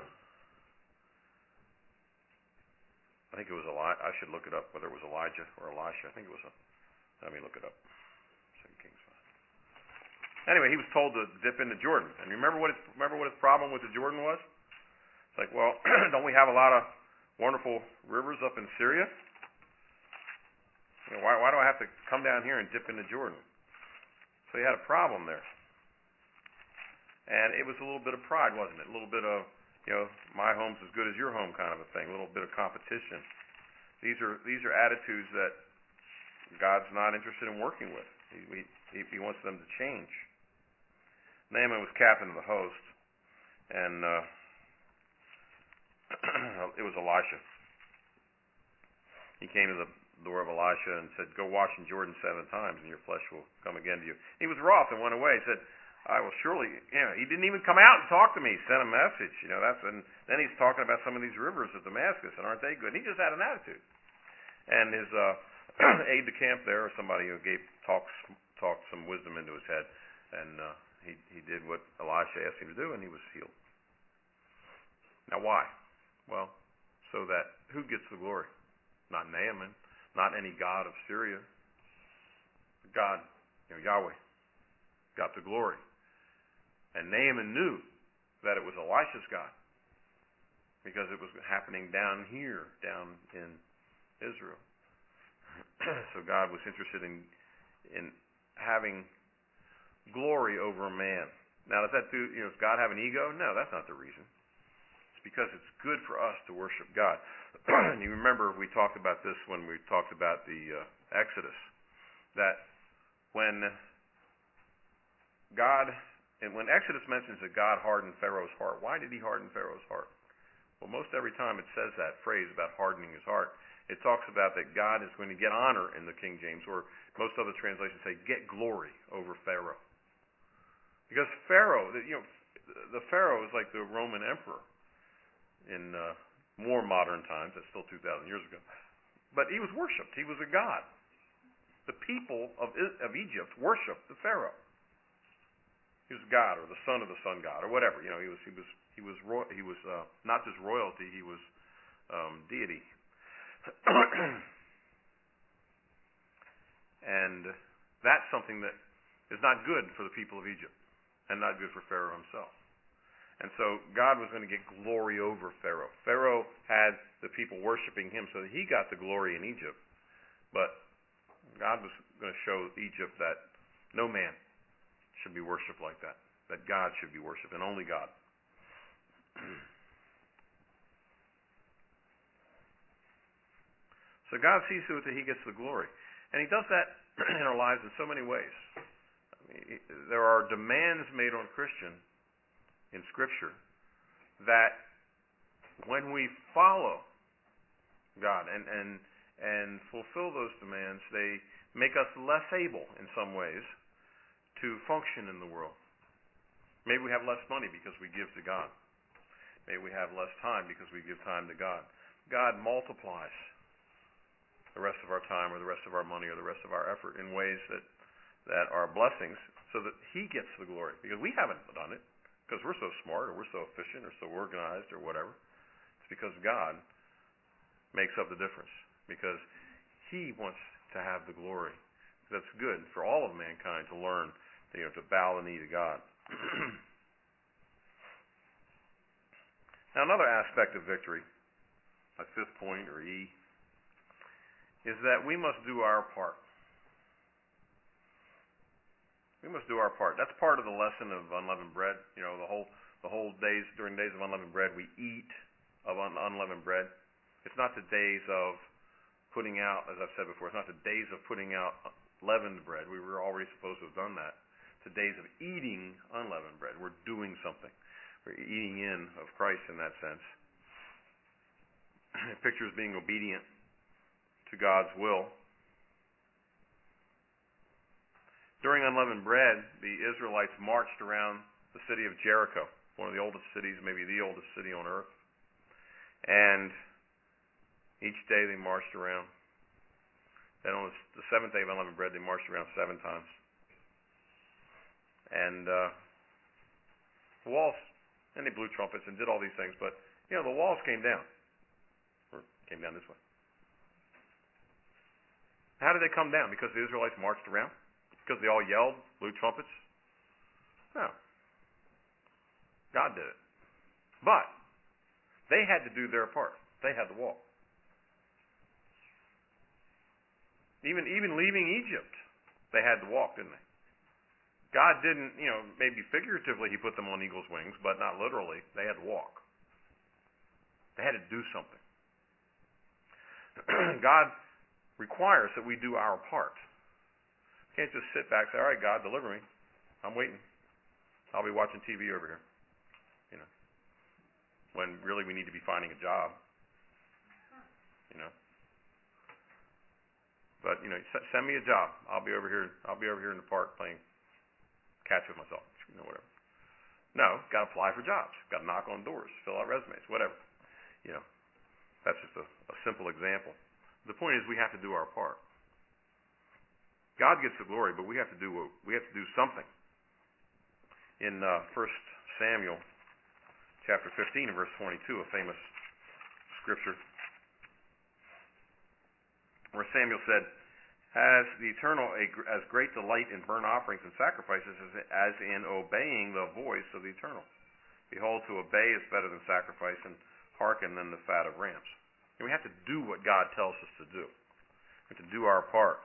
Speaker 1: I think it was Eli- I should look it up, whether it was Elijah or Elisha. I think it was a, let me look it up. Second Kings five. Anyway, he was told to dip into Jordan. And remember what his, remember what his problem with the Jordan was? It's like, well, don't we have a lot of wonderful rivers up in Syria? You know, why, why do I have to come down here and dip into Jordan? So he had a problem there. And it was a little bit of pride, wasn't it? A little bit of, you know, my home's as good as your home kind of a thing. A little bit of competition. These are these are attitudes that God's not interested in working with. He, he, he wants them to change. Naaman was captain of the host, and uh, it was Elisha. He came to the door of Elisha and said, go wash in Jordan seven times and your flesh will come again to you. He was wroth and went away. He said, I will surely, you know, he didn't even come out and talk to me. He sent a message, you know, that's, and then he's talking about some of these rivers of Damascus, and aren't they good? And he just had an attitude. And his uh, aide de camp there, or somebody who gave, talks, talked some wisdom into his head, and uh, he, he did what Elisha asked him to do, and he was healed. Now why? Well, so that who gets the glory? Not Naaman, not any god of Syria. God, you know, Yahweh, got the glory. And Naaman knew that it was Elisha's God because it was happening down here, down in Israel. So God was interested in in having glory over a man. Now, does that do? You know, does God have an ego? No, that's not the reason. Because it's good for us to worship God. And you remember we talked about this when we talked about the uh, Exodus, that when God, and when Exodus mentions that God hardened Pharaoh's heart, why did he harden Pharaoh's heart? Well, most every time it says that phrase about hardening his heart, it talks about that God is going to get honor in the King James, or most other translations say get glory over Pharaoh. Because Pharaoh, you know, the Pharaoh is like the Roman emperor. In uh, more modern times, that's still two thousand years ago. But he was worshipped. He was a god. The people of of Egypt worshipped the Pharaoh. He was God, or the son of the sun god, or whatever. You know, he was he was he was ro- he was uh, not just royalty. He was um, deity. And that's something that is not good for the people of Egypt, and not good for Pharaoh himself. And so God was going to get glory over Pharaoh. Pharaoh had the people worshiping him so that he got the glory in Egypt. But God was going to show Egypt that no man should be worshipped like that. That God should be worshipped, and only God. So God sees to it that he gets the glory. And he does that in our lives in so many ways. I mean, there are demands made on Christians in Scripture that when we follow God and, and and fulfill those demands, they make us less able in some ways to function in the world. Maybe we have less money because we give to God. Maybe we have less time because we give time to God. God multiplies the rest of our time or the rest of our money or the rest of our effort in ways that, that are blessings so that he gets the glory. Because we haven't done it. Because we're so smart or we're so efficient or so organized or whatever. It's because God makes up the difference. Because he wants to have the glory. That's good for all of mankind to learn, you know, to bow the knee to God. Now, another aspect of victory, my fifth point, or E, is that we must do our part. We must do our part. That's part of the lesson of unleavened bread. You know, the whole the whole days, during days of unleavened bread, we eat of un- unleavened bread. It's not the days of putting out, as I've said before, it's not the days of putting out leavened bread. We were already supposed to have done that. It's the days of eating unleavened bread. We're doing something. We're eating in of Christ in that sense. It pictures being obedient to God's will. During unleavened bread, the Israelites marched around the city of Jericho, one of the oldest cities, maybe the oldest city on earth. And each day they marched around. Then on the seventh day of unleavened bread, they marched around seven times. And uh, the walls, and they blew trumpets and did all these things, but, you know, the walls came down. Or came down this way. How did they come down? Because the Israelites marched around? Because they all yelled, blew trumpets? No. God did it. But they had to do their part. They had to walk. Even even leaving Egypt, they had to walk, didn't they? God didn't, you know, maybe figuratively he put them on eagle's wings, but not literally. They had to walk. They had to do something. God requires that we do our part. You can't just sit back and say, all right, God, deliver me. I'm waiting. I'll be watching T V over here. You know, when really we need to be finding a job. You know. But, you know, send me a job. I'll be over here. I'll be over here in the park playing catch with myself. You know, whatever. No, got to apply for jobs. Got to knock on doors, fill out resumes, whatever. You know, that's just a, a simple example. The point is, we have to do our part. God gets the glory, but we have to do we have to do something. In uh, First Samuel, chapter fifteen, and verse twenty-two, a famous scripture, where Samuel said, "Has the Eternal a, as great delight in burnt offerings and sacrifices as, as in obeying the voice of the Eternal? Behold, to obey is better than sacrifice, and hearken than the fat of rams." And we have to do what God tells us to do. We have to do our part.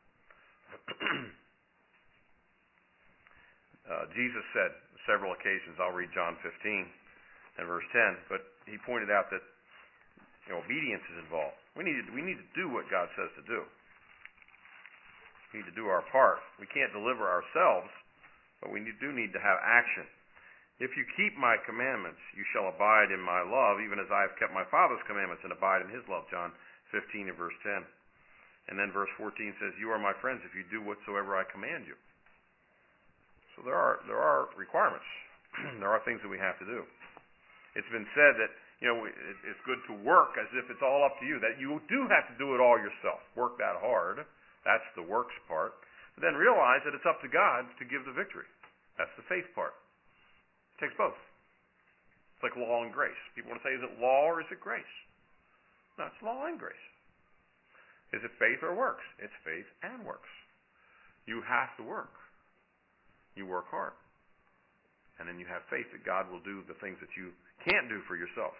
Speaker 1: uh, Jesus said on several occasions, I'll read John fifteen and verse ten, but he pointed out that, you know, obedience is involved. We need to, we need to do what God says to do. We need to do our part. We can't deliver ourselves, but we need, do need to have action. "If you keep my commandments, you shall abide in my love, even as I have kept my Father's commandments and abide in his love." John fifteen and verse ten. And then verse fourteen says, "You are my friends if you do whatsoever I command you." So there are there are requirements. There are things that we have to do. It's been said that, you know, it's good to work as if it's all up to you, that you do have to do it all yourself. Work that hard. That's the works part. But then realize that it's up to God to give the victory. That's the faith part. It takes both. It's like law and grace. People want to say, is it law or is it grace? No, it's law and grace. Is it faith or works? It's faith and works. You have to work. You work hard. And then you have faith that God will do the things that you can't do for yourself.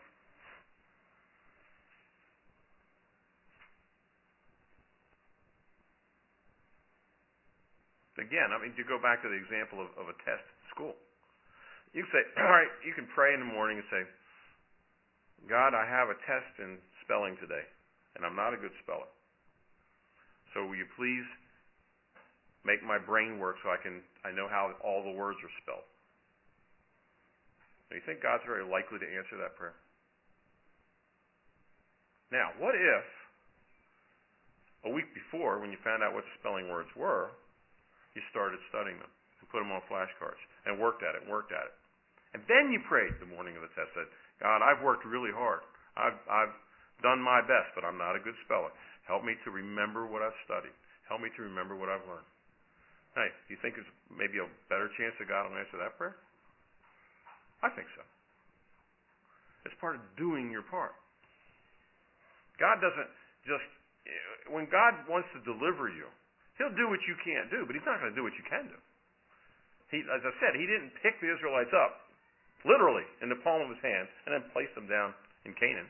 Speaker 1: Again, I mean, to go back to the example of, of a test at school. You can say, all right, you can pray in the morning and say, "God, I have a test in spelling today, and I'm not a good speller. So will you please make my brain work so I can I know how all the words are spelled?" Do you think God's very likely to answer that prayer? Now, what if a week before, when you found out what the spelling words were, you started studying them and put them on flashcards and worked at it and worked at it. And then you prayed the morning of the test, said, "God, I've worked really hard. I've, I've done my best, but I'm not a good speller. Help me to remember what I've studied. Help me to remember what I've learned." Hey, do you think there's maybe a better chance that God will answer that prayer? I think so. It's part of doing your part. God doesn't just, when God wants to deliver you, he'll do what you can't do, but he's not going to do what you can do. He, as I said, he didn't pick the Israelites up literally in the palm of his hand, and then placed them down in Canaan.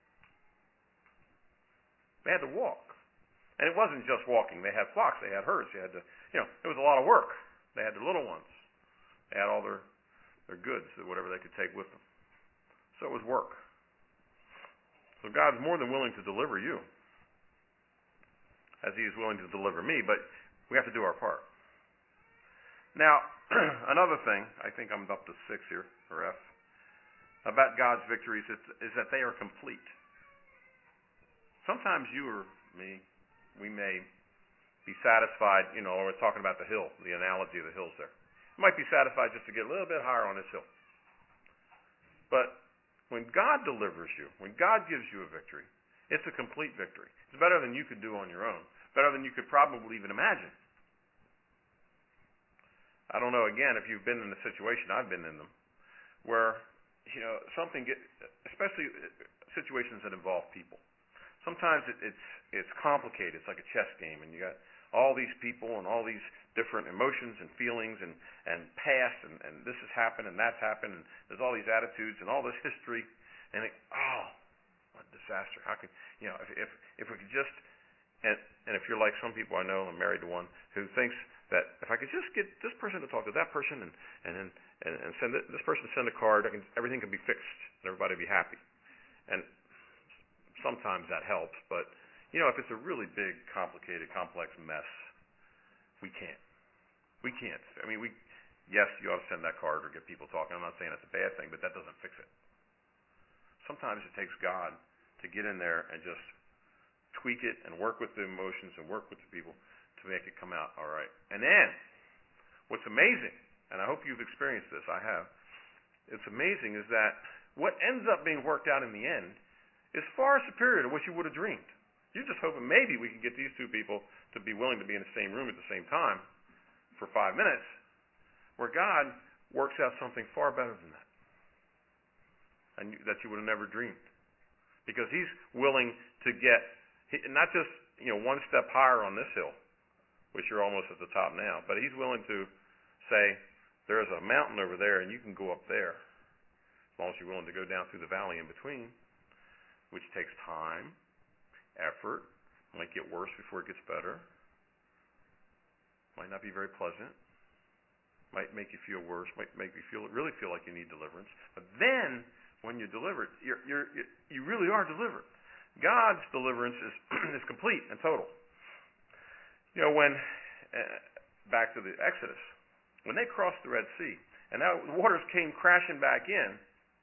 Speaker 1: They had to walk. And it wasn't just walking. They had flocks. They had herds. They had to, you know, it was a lot of work. They had their little ones. They had all their, their goods, whatever they could take with them. So it was work. So God is more than willing to deliver you, as he is willing to deliver me, but we have to do our part. Now, another thing, I think I'm up to six here, or F, about God's victories is, is that they are complete. Sometimes you or me, we may be satisfied, you know, we're talking about the hill, the analogy of the hills there. You might be satisfied just to get a little bit higher on this hill. But when God delivers you, when God gives you a victory, it's a complete victory. It's better than you could do on your own, better than you could probably even imagine. I don't know, again, if you've been in a situation, I've been in them, where, you know, something get, especially situations that involve people. Sometimes it, it's it's complicated. It's like a chess game, and you got all these people and all these different emotions and feelings and, and past, and, and this has happened and that's happened, and there's all these attitudes and all this history, and it, oh, what a disaster. How can, you know, if, if, if we could just, and, and if you're like some people I know, I'm married to one, who thinks that if I could just get this person to talk to that person and, and, and, and send it, this person to send a card, I can, everything can be fixed and everybody will be happy. And sometimes that helps, but, you know, if it's a really big, complicated, complex mess, we can't. We can't. I mean, we, yes, you ought to send that card or get people talking. I'm not saying that's a bad thing, but that doesn't fix it. Sometimes it takes God to get in there and just tweak it and work with the emotions and work with the people to make it come out all right. And then, what's amazing, and I hope you've experienced this, I have, it's amazing is that what ends up being worked out in the end is far superior to what you would have dreamed. You're just hoping maybe we can get these two people to be willing to be in the same room at the same time for five minutes, where God works out something far better than that, and that you would have never dreamed. Because he's willing to get, not just, you know, one step higher on this hill, which you're almost at the top now, but he's willing to say, there's a mountain over there and you can go up there, as long as you're willing to go down through the valley in between, which takes time, effort, might get worse before it gets better, might not be very pleasant, might make you feel worse, might make you feel really feel like you need deliverance. But then, when you're delivered, you're, you're, you really are delivered. God's deliverance is is complete and total. You know, when, uh, back to the Exodus, when they crossed the Red Sea, and now the waters came crashing back in,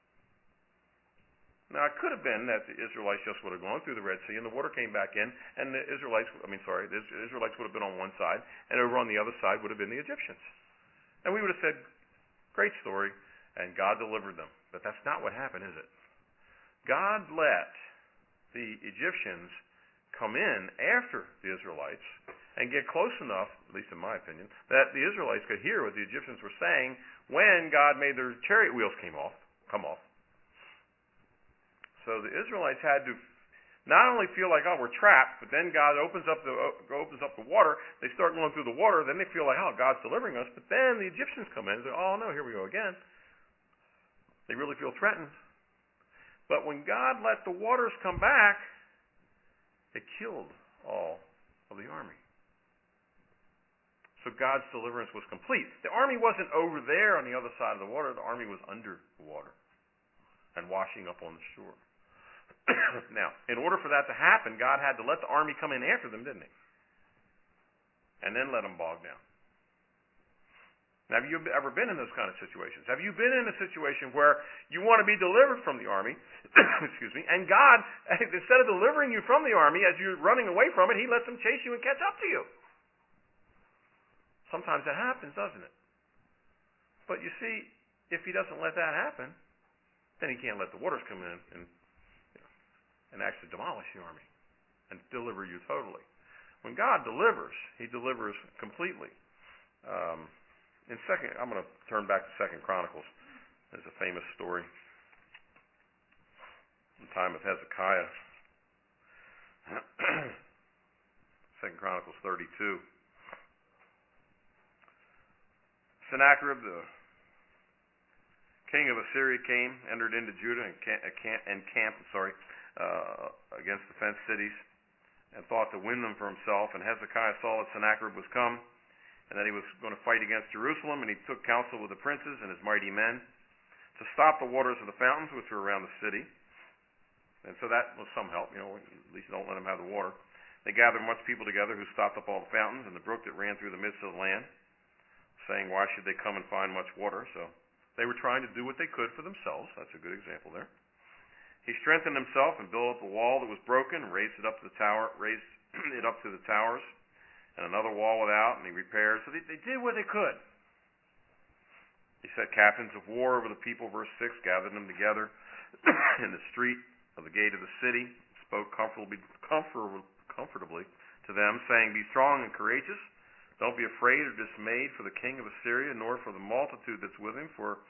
Speaker 1: now, it could have been that the Israelites just would have gone through the Red Sea and the water came back in, and the Israelites, I mean, sorry, the Israelites would have been on one side, and over on the other side would have been the Egyptians. And we would have said, great story, and God delivered them. But that's not what happened, is it? God let the Egyptians come in after the Israelites and get close enough, at least in my opinion, that the Israelites could hear what the Egyptians were saying when God made their chariot wheels came off, come off. So the Israelites had to not only feel like, oh, we're trapped, but then God opens up the opens up the water. They start going through the water. Then they feel like, oh, God's delivering us. But then the Egyptians come in and say, oh, no, here we go again. They really feel threatened. But when God let the waters come back, it killed all of the army. So God's deliverance was complete. The army wasn't over there on the other side of the water. The army was under the water and washing up on the shore. Now, in order for that to happen, God had to let the army come in after them, didn't he? And then let them bog down. Now, have you ever been in those kind of situations? Have you been in a situation where you want to be delivered from the army, excuse me, and God, instead of delivering you from the army as you're running away from it, he lets them chase you and catch up to you? Sometimes that happens, doesn't it? But you see, if he doesn't let that happen, then he can't let the waters come in and and actually demolish the army and deliver you totally. When God delivers, he delivers completely. Um, in second, I'm going to turn back to Second Chronicles. There's a famous story in the time of Hezekiah. Second Chronicles thirty-two. Sennacherib, the king of Assyria came, entered into Judah and camped, and camped sorry, uh, against the fenced cities, and thought to win them for himself. And Hezekiah saw that Sennacherib was come, and that he was going to fight against Jerusalem, and he took counsel with the princes and his mighty men to stop the waters of the fountains which were around the city. And so that was some help, you know, at least don't let them have the water. They gathered much people together who stopped up all the fountains and the brook that ran through the midst of the land, saying, why should they come and find much water? So they were trying to do what they could for themselves. That's a good example there. He strengthened himself and built up a wall that was broken and raised it up to the tower, raised it up to the towers, and another wall without, and he repaired. So they, they did what they could. He set captains of war over the people, verse six, gathered them together in the street of the gate of the city, spoke comfortably, comfort, comfortably to them, saying, be strong and courageous. Don't be afraid or dismayed for the king of Assyria, nor for the multitude that's with him, for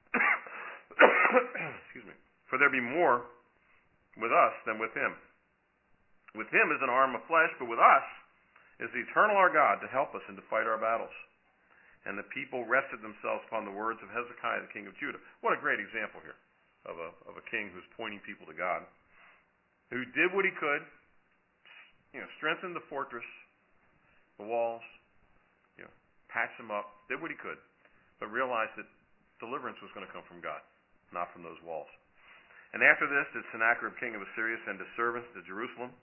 Speaker 1: excuse me, for there be more with us than with him. With him is an arm of flesh, but with us is the eternal our God to help us and to fight our battles. And the people rested themselves upon the words of Hezekiah, the king of Judah. What a great example here of a of a king who's pointing people to God, who did what he could, you know, strengthened the fortress, the walls, you know, patched them up, did what he could, but realized that deliverance was going to come from God, not from those walls. And after this did Sennacherib, king of Assyria, send his servants to Jerusalem,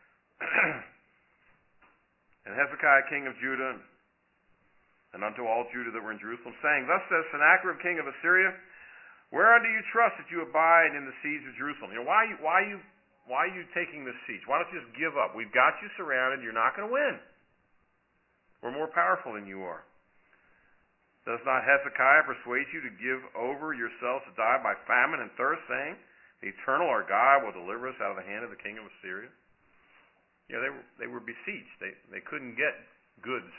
Speaker 1: and Hezekiah, king of Judah, and unto all Judah that were in Jerusalem, saying, thus says Sennacherib, king of Assyria, whereon do you trust that you abide in the siege of Jerusalem? You know, why, why, you, why are you taking this siege? Why don't you just give up? We've got you surrounded. You're not going to win. We're more powerful than you are. Does not Hezekiah persuade you to give over yourselves to die by famine and thirst, saying, the eternal our God will deliver us out of the hand of the king of Assyria? You know, they were, they were besieged. They, they couldn't get goods,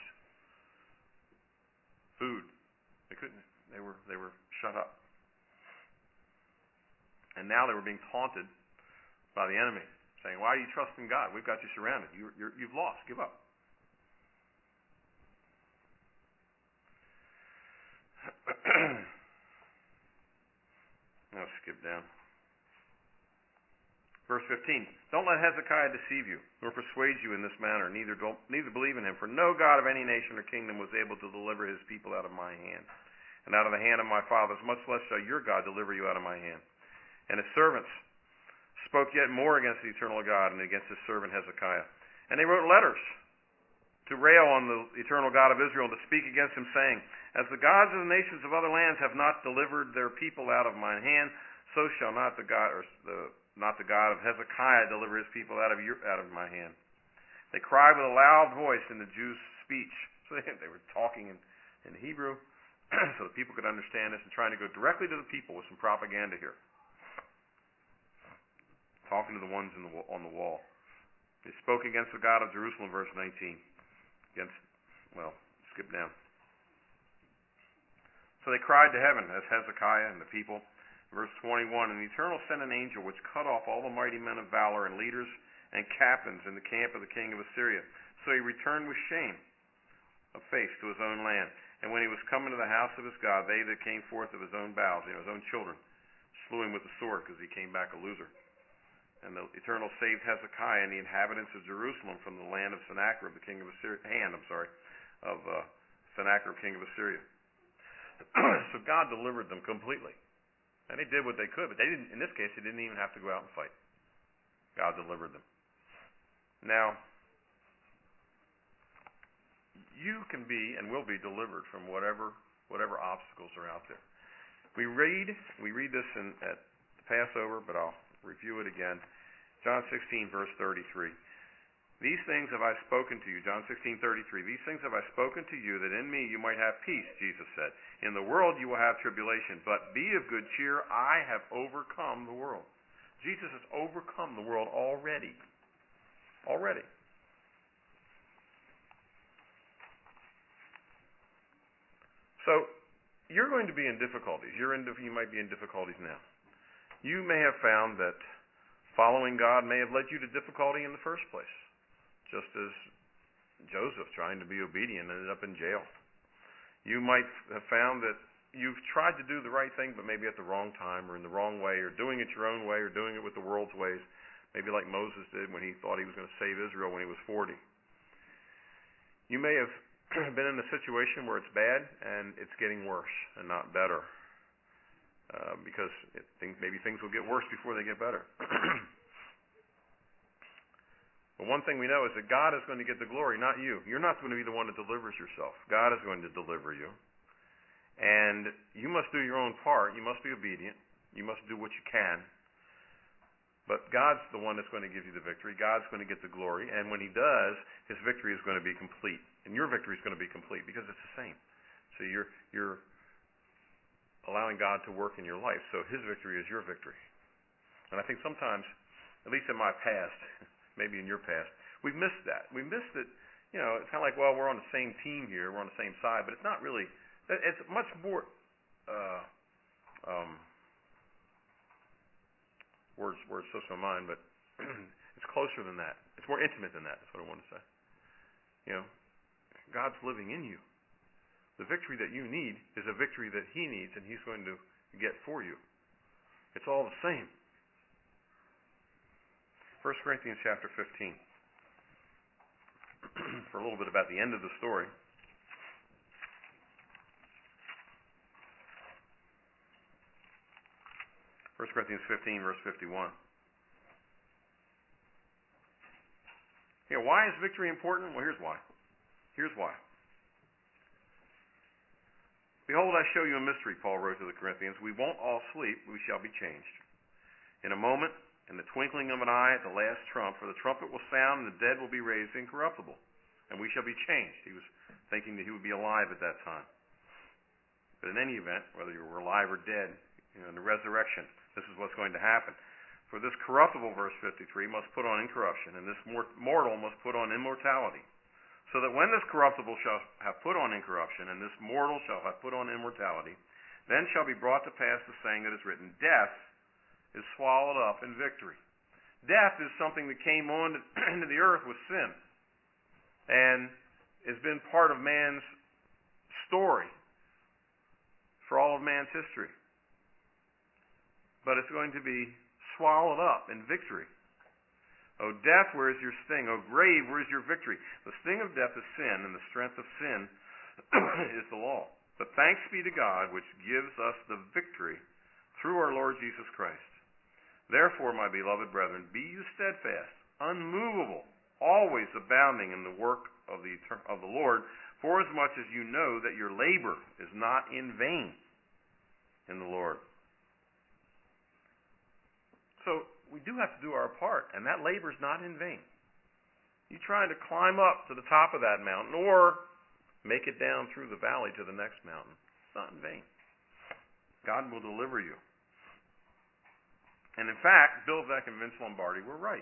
Speaker 1: food. They couldn't. They were, they were shut up. And now they were being taunted by the enemy, saying, why are you trusting God? We've got you surrounded. You're, you're, you've lost. Give up. Let's skip down. Verse fifteen. Don't let Hezekiah deceive you, nor persuade you in this manner. Neither, don't, neither believe in him. For no God of any nation or kingdom was able to deliver his people out of my hand, and out of the hand of my fathers. Much less shall your God deliver you out of my hand. And his servants spoke yet more against the eternal God and against his servant Hezekiah. And they wrote letters to rail on the eternal God of Israel and to speak against him, saying, as the gods of the nations of other lands have not delivered their people out of mine hand, so shall not the God or the not the God of Hezekiah deliver his people out of your, out of my hand. They cried with a loud voice in the Jews' speech. So they, they were talking in, in Hebrew so that people could understand this, and trying to go directly to the people with some propaganda here. Talking to the ones in the, on the wall. They spoke against the God of Jerusalem, verse nineteen. Against, well, skip down. So they cried to heaven, as Hezekiah and the people. Verse twenty-one, and the Eternal sent an angel which cut off all the mighty men of valor and leaders and captains in the camp of the king of Assyria. So he returned with shame of face to his own land. And when he was come into the house of his God, they that came forth of his own bowels, you know, his own children, slew him with the sword, because he came back a loser. And the Eternal saved Hezekiah and the inhabitants of Jerusalem from the land of Sennacherib, the king of Assyria, hand, I'm sorry, of uh, Sennacherib, king of Assyria. So God delivered them completely. And they did what they could, but they didn't. In this case, they didn't even have to go out and fight. God delivered them. Now, you can be and will be delivered from whatever whatever obstacles are out there. We read we read this in, at the Passover, but I'll review it again. John sixteen, verse thirty-three. These things have I spoken to you, John sixteen thirty-three. These things have I spoken to you, that in me you might have peace, Jesus said. In the world you will have tribulation, but be of good cheer. I have overcome the world. Jesus has overcome the world already. Already. So, you're going to be in difficulties. You're in, you might be in difficulties now. You may have found that following God may have led you to difficulty in the first place. Just as Joseph, trying to be obedient, ended up in jail. You might have found that you've tried to do the right thing, but maybe at the wrong time or in the wrong way, or doing it your own way, or doing it with the world's ways, maybe like Moses did when he thought he was going to save Israel when he was forty. You may have been in a situation where it's bad and it's getting worse and not better, uh, because it, things, maybe things will get worse before they get better. But one thing we know is that God is going to get the glory, not you. You're not going to be the one that delivers yourself. God is going to deliver you. And you must do your own part. You must be obedient. You must do what you can. But God's the one that's going to give you the victory. God's going to get the glory. And when he does, his victory is going to be complete. And your victory is going to be complete because it's the same. So you're you're allowing God to work in your life. So his victory is your victory. And I think sometimes, at least in my past, maybe in your past, we've missed that. We missed it. You know, it's kind of like, well, we're on the same team here. We're on the same side. But it's not really. It's much more, uh, um, words, words, social mind, but it's closer than that. It's more intimate than that. That's what I want to say. You know, God's living in you. The victory that you need is a victory that he needs, and he's going to get for you. It's all the same. First Corinthians chapter fifteen. For a little bit about the end of the story. First Corinthians fifteen, verse fifty-one. Yeah, why is victory important? Well, here's why. Here's why. Behold, I show you a mystery, Paul wrote to the Corinthians. We won't all sleep, we shall be changed. In a moment, in the twinkling of an eye, at the last trump, for the trumpet will sound, and the dead will be raised incorruptible, and we shall be changed. He was thinking that he would be alive at that time. But in any event, whether you were alive or dead, you know, in the resurrection, this is what's going to happen. For this corruptible, verse fifty-three, must put on incorruption, and this mortal must put on immortality. So that when this corruptible shall have put on incorruption, and this mortal shall have put on immortality, then shall be brought to pass the saying that is written, death is swallowed up in victory. Death is something that came on into the earth with sin, and has been part of man's story for all of man's history. But it's going to be swallowed up in victory. O death, where is your sting? O grave, where is your victory? The sting of death is sin, and the strength of sin is the law. But thanks be to God, which gives us the victory through our Lord Jesus Christ. Therefore, my beloved brethren, be you steadfast, unmovable, always abounding in the work of the of the Lord, for as much as you know that your labor is not in vain in the Lord. So we do have to do our part, and that labor is not in vain. You trying to climb up to the top of that mountain or make it down through the valley to the next mountain, it's not in vain. God will deliver you. And in fact, Bill Veck and Vince Lombardi were right.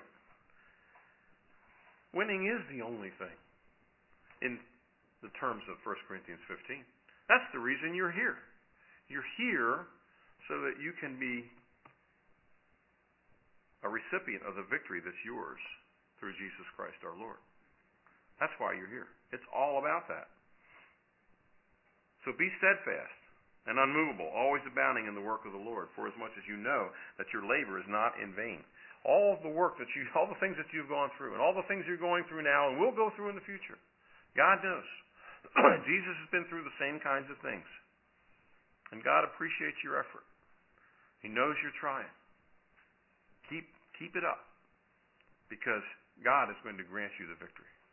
Speaker 1: Winning is the only thing in the terms of First Corinthians fifteen. That's the reason you're here. You're here so that you can be a recipient of the victory that's yours through Jesus Christ our Lord. That's why you're here. It's all about that. So be steadfast and unmovable, always abounding in the work of the Lord, for as much as you know that your labor is not in vain. All of the work that you, all the things that you've gone through, and all the things you're going through now and will go through in the future, God knows. Jesus has been through the same kinds of things. And God appreciates your effort. He knows you're trying. Keep keep it up, because God is going to grant you the victory.